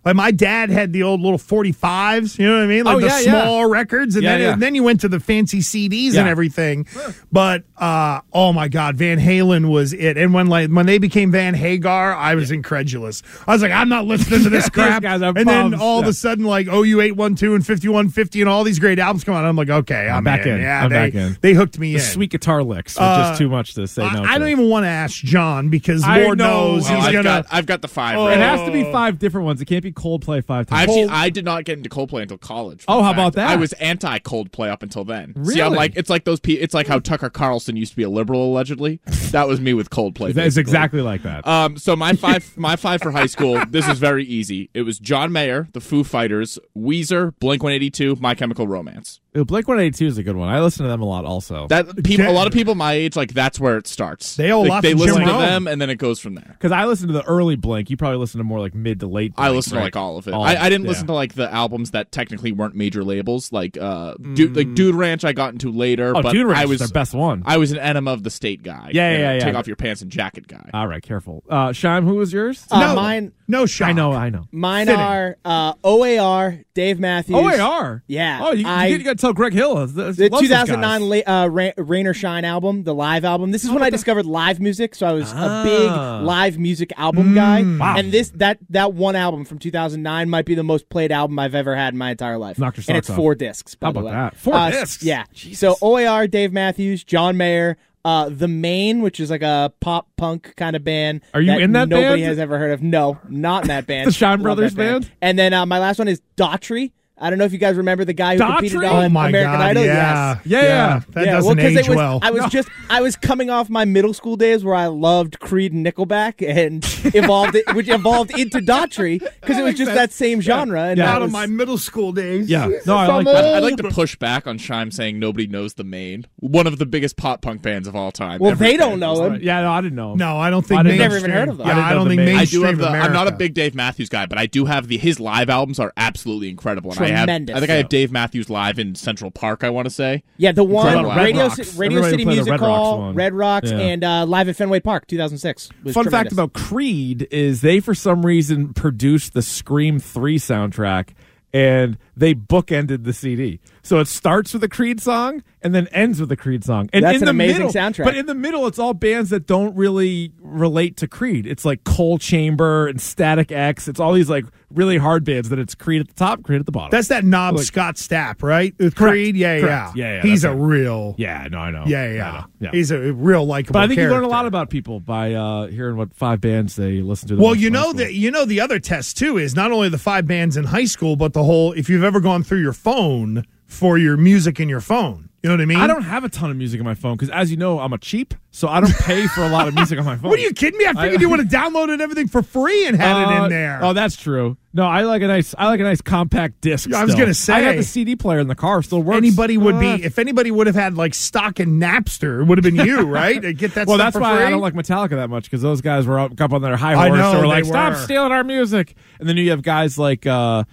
D: Like my dad had the old little forty-fives, you know what I mean? Like
E: Oh,
D: the
E: yeah, yeah.
D: small records, and
E: Yeah,
D: then
E: yeah.
D: and then you went to the fancy C Ds and
E: Yeah.
D: everything. But uh, oh my God, Van Halen was it. And when like when they became Van Hagar, I was incredulous. I was like, I'm not listening to this crap.
E: guys are
D: and then
E: bums.
D: all of
E: Yeah.
D: a sudden, like O U eight one two and fifty-one fifty and all these great albums come out. I'm like, okay, I'm,
E: I'm back in.
D: Yeah,
E: I'm
D: they,
E: back in.
D: They hooked me
E: The
D: in.
E: sweet guitar licks were
D: Uh,
E: just too much to say no
D: I, I
E: to.
D: don't even want to ask John because
E: I
D: Lord
E: know.
D: knows
E: Oh,
D: he's
K: I've
D: gonna.
K: got, I've got the five.
D: Oh.
K: right
E: It
K: now.
E: has to be five different ones. It can't be Coldplay five
K: I
E: times.
K: actually, I did not get into Coldplay until college.
E: Oh,
K: fun
E: how
K: fact.
E: about that?
K: I was anti Coldplay up until then. See, I'm
E: Really?
K: like, it's like those. Pe- it's like how Tucker Carlson used to be a liberal, allegedly. That was me with Coldplay.
E: It's
K: basically.
E: exactly like that.
K: Um, so my five, my five for high school. This is very easy. It was John Mayer, the Foo Fighters, Weezer, Blink one eighty-two, My Chemical Romance.
E: Ooh, Blink one eighty-two is a good one. I listen to them a lot also.
K: That people, a lot of people my age, like that's where it starts.
D: They all
K: like,
D: laugh
K: they
D: at
K: listen
D: Jim
K: to
D: Rome.
K: them, and then it goes from there.
E: Because I listen to the early Blink. You probably listen to more like mid to late Blink.
K: I listened
E: right?
K: to like all of it.
E: All
K: I,
E: of
K: I didn't
E: it,
K: listen
E: yeah.
K: to like the albums that technically weren't major labels, like uh, Dude, like Dude Ranch. I got into later.
E: Oh,
K: but
E: Dude Ranch
K: I
E: is
K: was
E: their best one.
K: I was an enema of the state guy.
E: Yeah,
K: and
E: yeah,
K: a
E: yeah.
K: Take off your pants and jacket guy.
E: All right, careful. Uh, Shime, who was yours?
L: Uh,
D: no,
L: mine,
D: no shot.
E: I know, I know.
L: mine
D: Fitting.
L: are uh, O A R, Dave Matthews.
E: O A R.
L: Yeah.
E: Oh, you,
L: I-
E: you, got to tell Greg Hill. uh,
L: The
E: loves those
L: two thousand nine
E: guys.
L: la- uh, Ra- Rain or Shine album, the live album. This is when I discovered live music, so I was
E: Ah.
L: a big live music album guy.
E: Wow.
L: And this that that one album from two thousand nine might be the most played album I've ever had in my entire life.
E: Knocked your
L: and
E: socks
L: it's
E: off.
L: four discs. By
E: How
L: the
E: about
L: way.
E: that? Four
L: Uh,
E: discs?
L: Yeah.
E: Jesus.
L: So O A R, Dave Matthews, John Mayer. Uh, the Main, which is like a pop punk kind of band.
E: Are you in that
L: nobody
E: band?
L: has ever heard of. No, not in that band.
E: The Shine
L: Love
E: Brothers
L: that
E: band?
L: And then uh, my last one is Daughtry. I don't know if you guys remember the guy who competed
E: Daughtry?
L: on
D: Oh my
L: American
D: God!
L: Idol.
D: Yeah,
L: Yes.
E: Yeah, yeah.
D: That
L: yeah,
D: doesn't
L: well, 'cause
D: age
L: it was,
D: well.
L: I was just I was coming off my middle school days where I loved Creed and Nickelback and evolved it, which evolved into Daughtry because it was just that same genre. And
E: Yeah.
L: that
D: Out of
L: was-
D: my middle school days.
E: Yeah. No, I like
K: I'd,
E: that.
K: I'd like to push back on Shime saying nobody knows the Maine, one of the biggest pop punk bands of all time.
L: Well,
K: Every
L: they don't
K: band
L: know
K: knows
L: him.
K: that.
E: Yeah, no, I didn't know.
D: No, I don't think.
E: I didn't-
L: Never even
D: mainstream-
L: heard of them.
D: Yeah,
E: I didn't
D: I
E: know
D: don't
E: the
D: think
E: main-
K: I
D: mainstream
K: do have the.
D: America.
K: I'm not a big Dave Matthews guy, but I do have the. His live albums are absolutely incredible. And I have.
L: Tremendous.
K: I think I have Dave Matthews live in Central Park. I want to say.
L: yeah, the one
K: Incredible. Red
L: Radio,
E: Rocks.
L: Ci- Radio
E: Everybody
L: City
E: played the
L: Music
E: Red Rocks
L: Hall,
E: one.
L: Red Rocks,
E: Yeah.
L: and uh, Live at Fenway Park, two thousand six. Was
E: Fun fact
L: tremendous.
E: about Creed is they, for some reason, produced the Scream three soundtrack, and they bookended the C D. So it starts with a Creed song and then ends with a Creed song. And
L: That's
E: in
L: an
E: the
L: amazing
E: middle,
L: soundtrack.
E: But in the middle, it's all bands that don't really relate to Creed. It's like Coal Chamber and Static X. It's all these like really hard bands that it's Creed at the top, Creed at the bottom.
D: That's that knob
E: Like-
D: Scott Stapp, right? With
E: Correct.
D: Creed, yeah,
E: Correct.
D: yeah,
E: Yeah, yeah,
D: He's a
E: that's it.
D: real,
E: yeah, no, I know.
D: yeah,
E: I
D: yeah,
E: know. yeah.
D: He's a real likable.
E: But I think you learn a
D: character.
E: lot about people by uh, hearing what five bands they listen to. The
D: Well,
E: most
D: you
E: in high
D: know
E: school.
D: that you know the other test too is not only the five bands in high school, but the whole. If you've ever gone through your phone for your music in your phone, you know what I mean?
E: I don't have a ton of music on my phone because, as you know, I'm a cheap, so I don't pay for a lot of music on my phone.
D: What are you kidding me? I figured
E: I-
D: you would have downloaded everything for free and had it
E: Uh,
D: in there.
E: Oh, that's true. No, I like a nice. I like a nice compact disc.
D: Yeah, I was
E: still.
D: gonna say.
E: I got the C D player in the car. Still works.
D: Anybody would
E: Uh,
D: be if anybody would have had like stock in Napster, it would have been you, right? To get that.
E: Well,
D: stuff
E: that's
D: for
E: why
D: free?
E: I don't like Metallica that much because those guys were up, up on their high
D: I
E: horse.
D: know,
E: and were
D: they
E: like, "Stop
D: were.
E: stealing our music!" And then you have guys like, uh,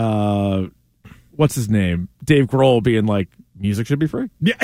E: uh, what's his name, Dave Grohl, being like, "Music should be free."
D: Yeah.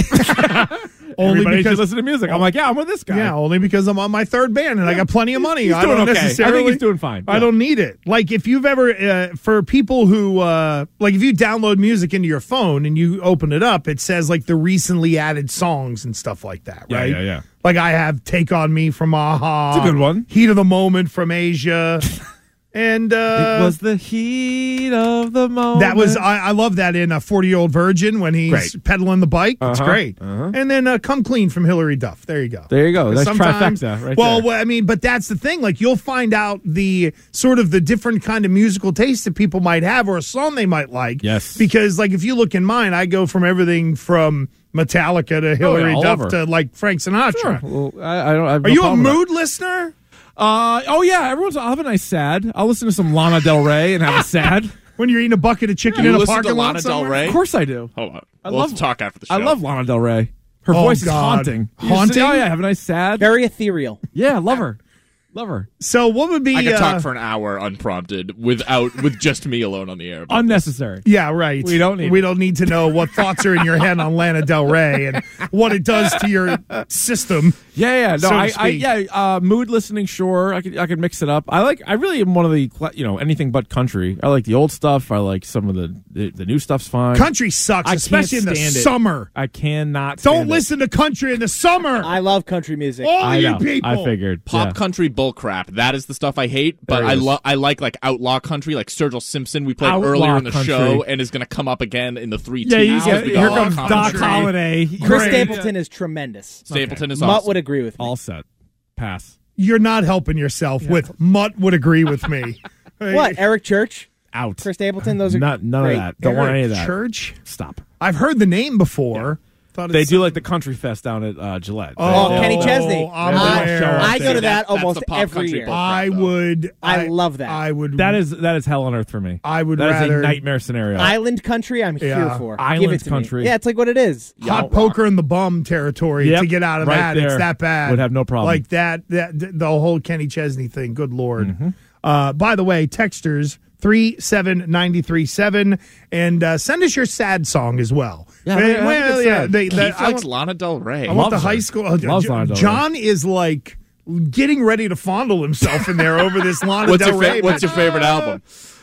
D: Only
E: Everybody
D: because
E: should listen to music. I'm like, yeah, I'm with this guy.
D: Yeah, only because I'm on my third band and I got plenty of money.
E: He's
D: I
E: doing
D: don't
E: okay. I
D: necessarily.
E: think he's doing fine.
D: I
E: Yeah.
D: don't need it. Like if you've ever, uh, for people who, uh, like if you download music into your phone and you open it up, it says like the recently added songs and stuff like that,
E: Yeah,
D: right?
E: yeah, yeah.
D: Like I have "Take on Me" from Aha.
E: It's a good one.
D: "Heat of the Moment" from Asia. And uh,
E: It was the heat of the moment.
D: that was I, I love that in a forty-year-old virgin when he's
E: Great.
D: pedaling the bike. It's
E: Uh-huh,
D: great.
E: uh-huh.
D: And then uh, "Come Clean" from Hillary Duff. There you go.
E: There you go. That's
D: Sometimes-
E: trifecta right
D: well,
E: there.
D: well, I mean, but that's the thing. Like, you'll find out the sort of the different kind of musical taste that people might have or a song they might like.
E: Yes.
D: Because, like, if you look in mine, I go from everything from Metallica to Hillary
E: all
D: Duff
E: over.
D: to, like, Frank Sinatra.
E: Sure. Well, I, I don't. I have
D: Are
E: no
D: you a
E: problem with that.
D: mood listener?
E: Uh, oh yeah, everyone's. I'll have a nice sad. I'll listen to some Lana Del Rey and have a sad.
D: When you're eating a bucket of chicken
K: You
D: in a
K: listen
D: parking
K: to
D: lot
K: Lana Del
D: somewhere?
K: Rey?
E: Of course I do.
K: Hold on.
E: I
K: We'll
E: love-
K: have to talk after the show.
E: I love Lana Del Rey. Her
D: Oh,
E: voice is
D: God.
E: haunting. You
D: Haunting?
E: just- oh yeah, have a nice sad.
L: Very ethereal.
E: Yeah, love her. Love her.
D: So, what would be.
K: I could
D: uh,
K: talk for an hour unprompted without with just me alone on the air. about
E: Unnecessary.
D: Yeah, right.
E: We don't need
D: We
E: it.
D: don't need to know what thoughts are in your head on Lana Del Rey and what it does to your system.
E: Yeah, yeah, no,
D: so to
E: I, I,
D: speak.
E: yeah, uh, mood listening, sure, I could, I could mix it up. I like, I really am one of the, you know, anything but country. I like the old stuff. I like some of the, the, the new stuff's fine.
D: Country sucks,
E: I
D: especially in
E: can't
D: the
E: stand it.
D: summer.
E: I cannot.
D: Don't
E: stand it.
D: listen to country in the summer.
L: I love country music.
D: All
E: I
D: you
E: know.
D: people.
E: I figured
K: Pop
E: yeah.
K: country bull crap. That is the stuff I hate. But
E: There
K: I
E: it is.
K: love. I like like outlaw country, like Sturgill Simpson. We played
E: Outlaw
K: earlier in the
E: country.
K: show, and is going to come up again in the three.
E: Yeah, you
K: T's
E: get,
K: as we
E: here
K: go
E: comes
K: on
E: Doc
K: country.
E: Holliday.
L: Chris
D: Great.
L: Stapleton is tremendous.
K: Stapleton is
L: Mutt
K: awesome.
L: would agree with me.
E: All set. Pass.
D: You're not helping yourself with Mutt would agree with me.
L: What? Eric Church?
E: Out.
L: Chris Stapleton? Those are
E: Not, none
L: great.
E: of that. Don't want any of that.
D: Church?
E: Stop.
D: I've heard the name before. Thought
E: They
D: it's-
E: do like the country fest down at uh, Gillette.
L: Oh,
E: They-
L: Kenny
E: they-
L: Chesney.
D: I'm
L: I,
D: aware.
L: I go to that
K: That's the
L: almost
K: pop
L: every
K: country
L: year.
K: bull.
D: I would.
L: I love that.
D: I would.
E: That is that is hell on earth for me.
D: I would
E: That is
D: rather
E: a nightmare scenario.
L: Island country, I'm here
D: Yeah.
L: for.
E: Island
L: Give it to
E: country.
L: Me. Yeah, it's like what it is.
D: hot
K: Yacht
D: poker
K: rock.
D: in the bum territory
E: Yep,
D: to get out of
E: right
D: that.
E: there.
D: It's that bad.
E: Would have no problem.
D: Like that. That th- the whole Kenny Chesney thing. Good lord.
E: Mm-hmm.
D: Uh, by the way, texters three seven nine three seven and uh, send us your sad song as well.
E: Yeah,
D: Well,
E: I think
D: well,
E: it's
D: yeah,
E: sad.
D: they, they,
K: Keith
D: I
K: likes
D: want,
K: Lana Del Rey.
D: I want the
E: Loves
D: high
E: her.
D: school. uh,
E: Loves
D: J-
E: Lana Del Rey.
D: John is like getting ready to fondle himself in there over this Lana
K: What's
D: Del
K: your,
D: Rey.
K: fa- what's your favorite album?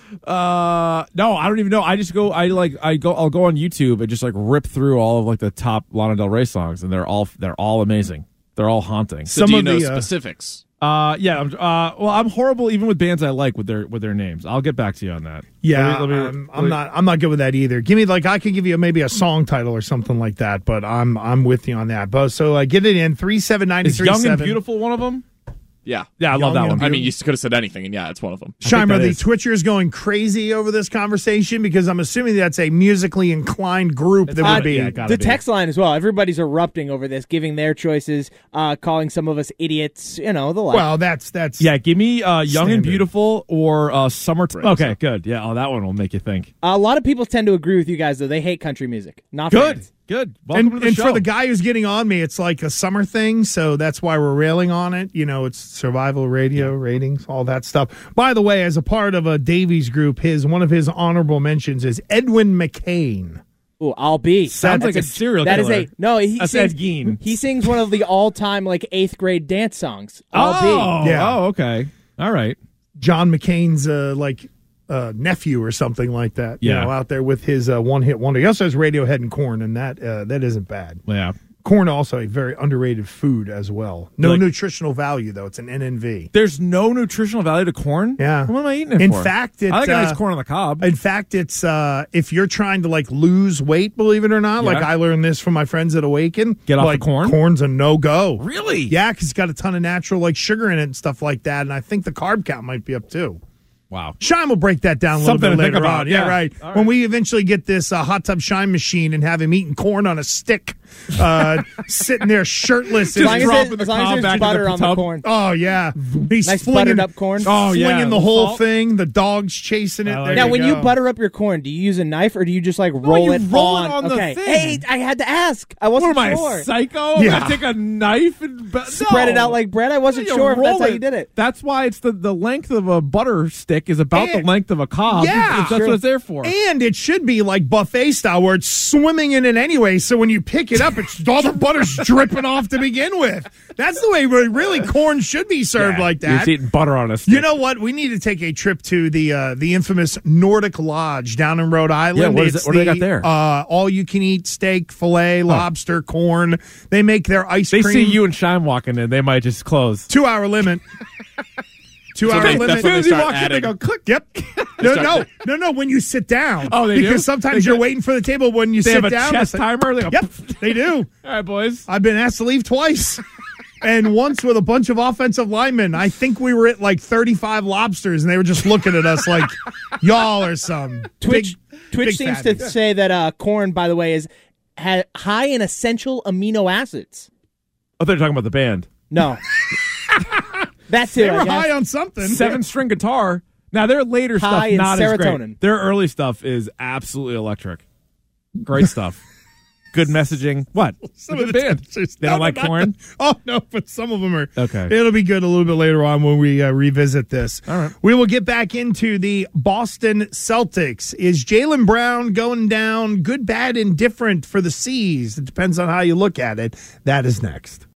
E: Uh, no, I don't even know. I just go. I like. I go. I'll go on YouTube and just like rip through all of like the top Lana Del Rey songs, and they're all they're all amazing. They're all haunting.
K: So
D: Some
K: do you
D: of
K: know
D: the, uh,
K: specifics?
E: Uh, yeah. I'm, uh, well, I'm horrible even with bands I like with their with their names. I'll get back to you on that.
D: Yeah,
E: Let me- let me-
D: I'm,
E: let
D: I'm
E: me-
D: not. I'm not good with that either. Give me like I could give you maybe a song title or something like that, but I'm I'm with you on that. But so uh, get it in three seven nine
E: Is
D: three
E: Young and
D: seven.
E: Beautiful one of them?
K: Yeah.
E: Yeah, I love
D: Young
E: that
D: and
E: one.
K: I mean, you could have said anything, and yeah, it's one of them.
D: Shimer,
E: that
D: the
E: is.
D: Twitcher is going crazy over this conversation because I'm assuming that's a musically inclined group that
E: gotta
D: would be.
E: be, yeah, gotta
L: The
E: be.
L: text line as well. Everybody's erupting over this, giving their choices, uh, calling some of us idiots. You know the like.
D: Well, that's that's
E: Yeah, give me uh, Young and
D: Standard.
E: Beautiful or uh, Summertime.
K: Right,
E: Okay,
K: so-
E: good. Yeah, oh, that one will make you think.
L: a lot of people tend to agree with you guys though. They hate country music. Not
E: Good,
L: fans.
E: good. Welcome
D: and,
E: to the
D: and
E: show.
D: for the guy who's getting on me, it's like a summer thing, so that's why we're railing on it. You know, it's survival radio ratings, all that stuff. By the way, as a part of a Davies group, his one of his honorable mentions is Edwin McCain.
L: Ooh, I'll be.
E: Sounds
L: That's
E: like a serial
L: That is
E: killer.
L: a no. He
E: That's
L: sings,
E: Ed Gein.
L: He sings one of the all-time like eighth grade dance songs. I'll
E: oh,
L: be.
D: Yeah.
E: oh, okay. All right.
D: John McCain's uh, like uh, nephew or something like that. You
E: Yeah.
D: know, out there with his uh, one hit wonder. He also has Radiohead and Korn, and that uh, that isn't bad.
E: Yeah.
D: Corn also a very underrated food as well. No
E: Like-
D: nutritional value though. It's an N N V.
E: There's no nutritional value to corn.
D: Yeah.
E: What am I eating it
D: In
E: for?
D: fact, it,
E: I like a nice
D: uh,
E: corn on the cob.
D: In fact, it's uh, if you're trying to like lose weight, believe it or not.
E: Yeah.
D: Like I learned this from my friends at Awaken.
E: Get off the
D: like,
E: corn?
D: Corn's a no go.
E: Really?
D: Yeah, because it's got a ton of natural like sugar in it and stuff like that. And I think the carb count might be up too.
E: Wow.
D: Shine will break that down a
E: Something
D: little
E: to
D: bit
E: think
D: later
E: about,
D: on. Yeah,
E: yeah.
D: right.
E: All right.
D: When we eventually get this uh, hot tub Shine machine and have him eating corn on a stick, uh, sitting there shirtless.
L: As long
D: and
L: as,
E: dropping
L: it,
E: the
L: as, long as
E: cob
L: there's
E: back in
L: butter
E: the
L: on the
E: tub.
L: corn.
D: Oh yeah, he's
L: Nice
D: flinging,
L: buttered up corn.
E: Oh, yeah.
D: flinging the
E: The
D: whole
E: salt.
D: thing. The dog's chasing it.
E: I like
D: There
E: it.
L: Now,
D: you
L: when you
D: go.
L: butter up your corn, do you use a knife or do you just like roll
E: you
L: it
E: roll
L: on?
E: it on the
L: okay.
E: thing.
L: Hey, I had to ask. I
E: What
L: wasn't
E: am I,
L: sure.
E: a psycho? I'm
D: Yeah.
E: gonna take a knife and be-
L: Spread it
E: No.
L: out like bread. I wasn't
E: You
L: sure if that's
E: roll
L: how you did it.
E: That's why it's the, the length of a butter stick is about
D: And-
E: the length of a cob.
D: Yeah.
E: that's
L: True.
E: what it's there for.
D: And it should be like buffet style where it's swimming in it anyway. So when you pick it up, it's all the butter's dripping off to begin with. That's the way re- really corn should be served
E: Yeah,
D: like
E: You're
D: that.
E: just eating butter on a stick.
D: You know what? We need to take a trip to the uh, the infamous Nordic Lodge down in Rhode Island.
E: Yeah, what is
D: It's
E: it- what do they
D: the,
E: got there?
D: Uh, all you can eat steak, filet, lobster, corn. They make their ice
E: they
D: cream.
E: see you and Shine walking in, they might just close.
D: Two hour limit. Two
K: So
D: hour
K: they-
D: limit.
K: that's when they
E: As soon as you
K: start
E: walk in, they
K: adding-
E: go click.
D: Yep. No,
K: start-
D: no, no, no. When you sit down.
E: Oh, they do?
D: Because sometimes
E: They
D: you're
E: get-
D: waiting for the table when you
E: They
D: sit
E: have a
D: down.
E: chest
D: it's like-
E: timer. They go,
D: Yep, they do.
E: All right, boys.
D: I've been asked to leave twice. And once with a bunch of offensive linemen. I think we were at like thirty-five lobsters, and they were just looking at us like, y'all are some
L: Twitch
D: big,
L: Twitch
D: big
L: seems
D: fatties.
L: to say that uh, corn, by the way, is ha- high in essential amino acids.
E: Oh, they're talking about the band.
L: No, that's too.
D: They
L: I
D: were
L: guess.
D: high on something.
E: Seven string guitar. Now their later
L: High
E: stuff
L: in
E: not as
L: serotonin.
E: great. Their early stuff is absolutely electric. Great stuff. Good messaging. What?
D: Some
E: Good
D: of the
E: band.
D: textures-
E: They
D: no,
E: don't like
D: not
E: corn.
D: the- oh no, but some of them are.
E: Okay.
D: It'll be good a little bit later on when we uh, revisit this.
E: All right.
D: We will get back into the Boston Celtics. Is Jaylen Brown going down? Good, bad, indifferent for the C's? It depends on how you look at it. That is next.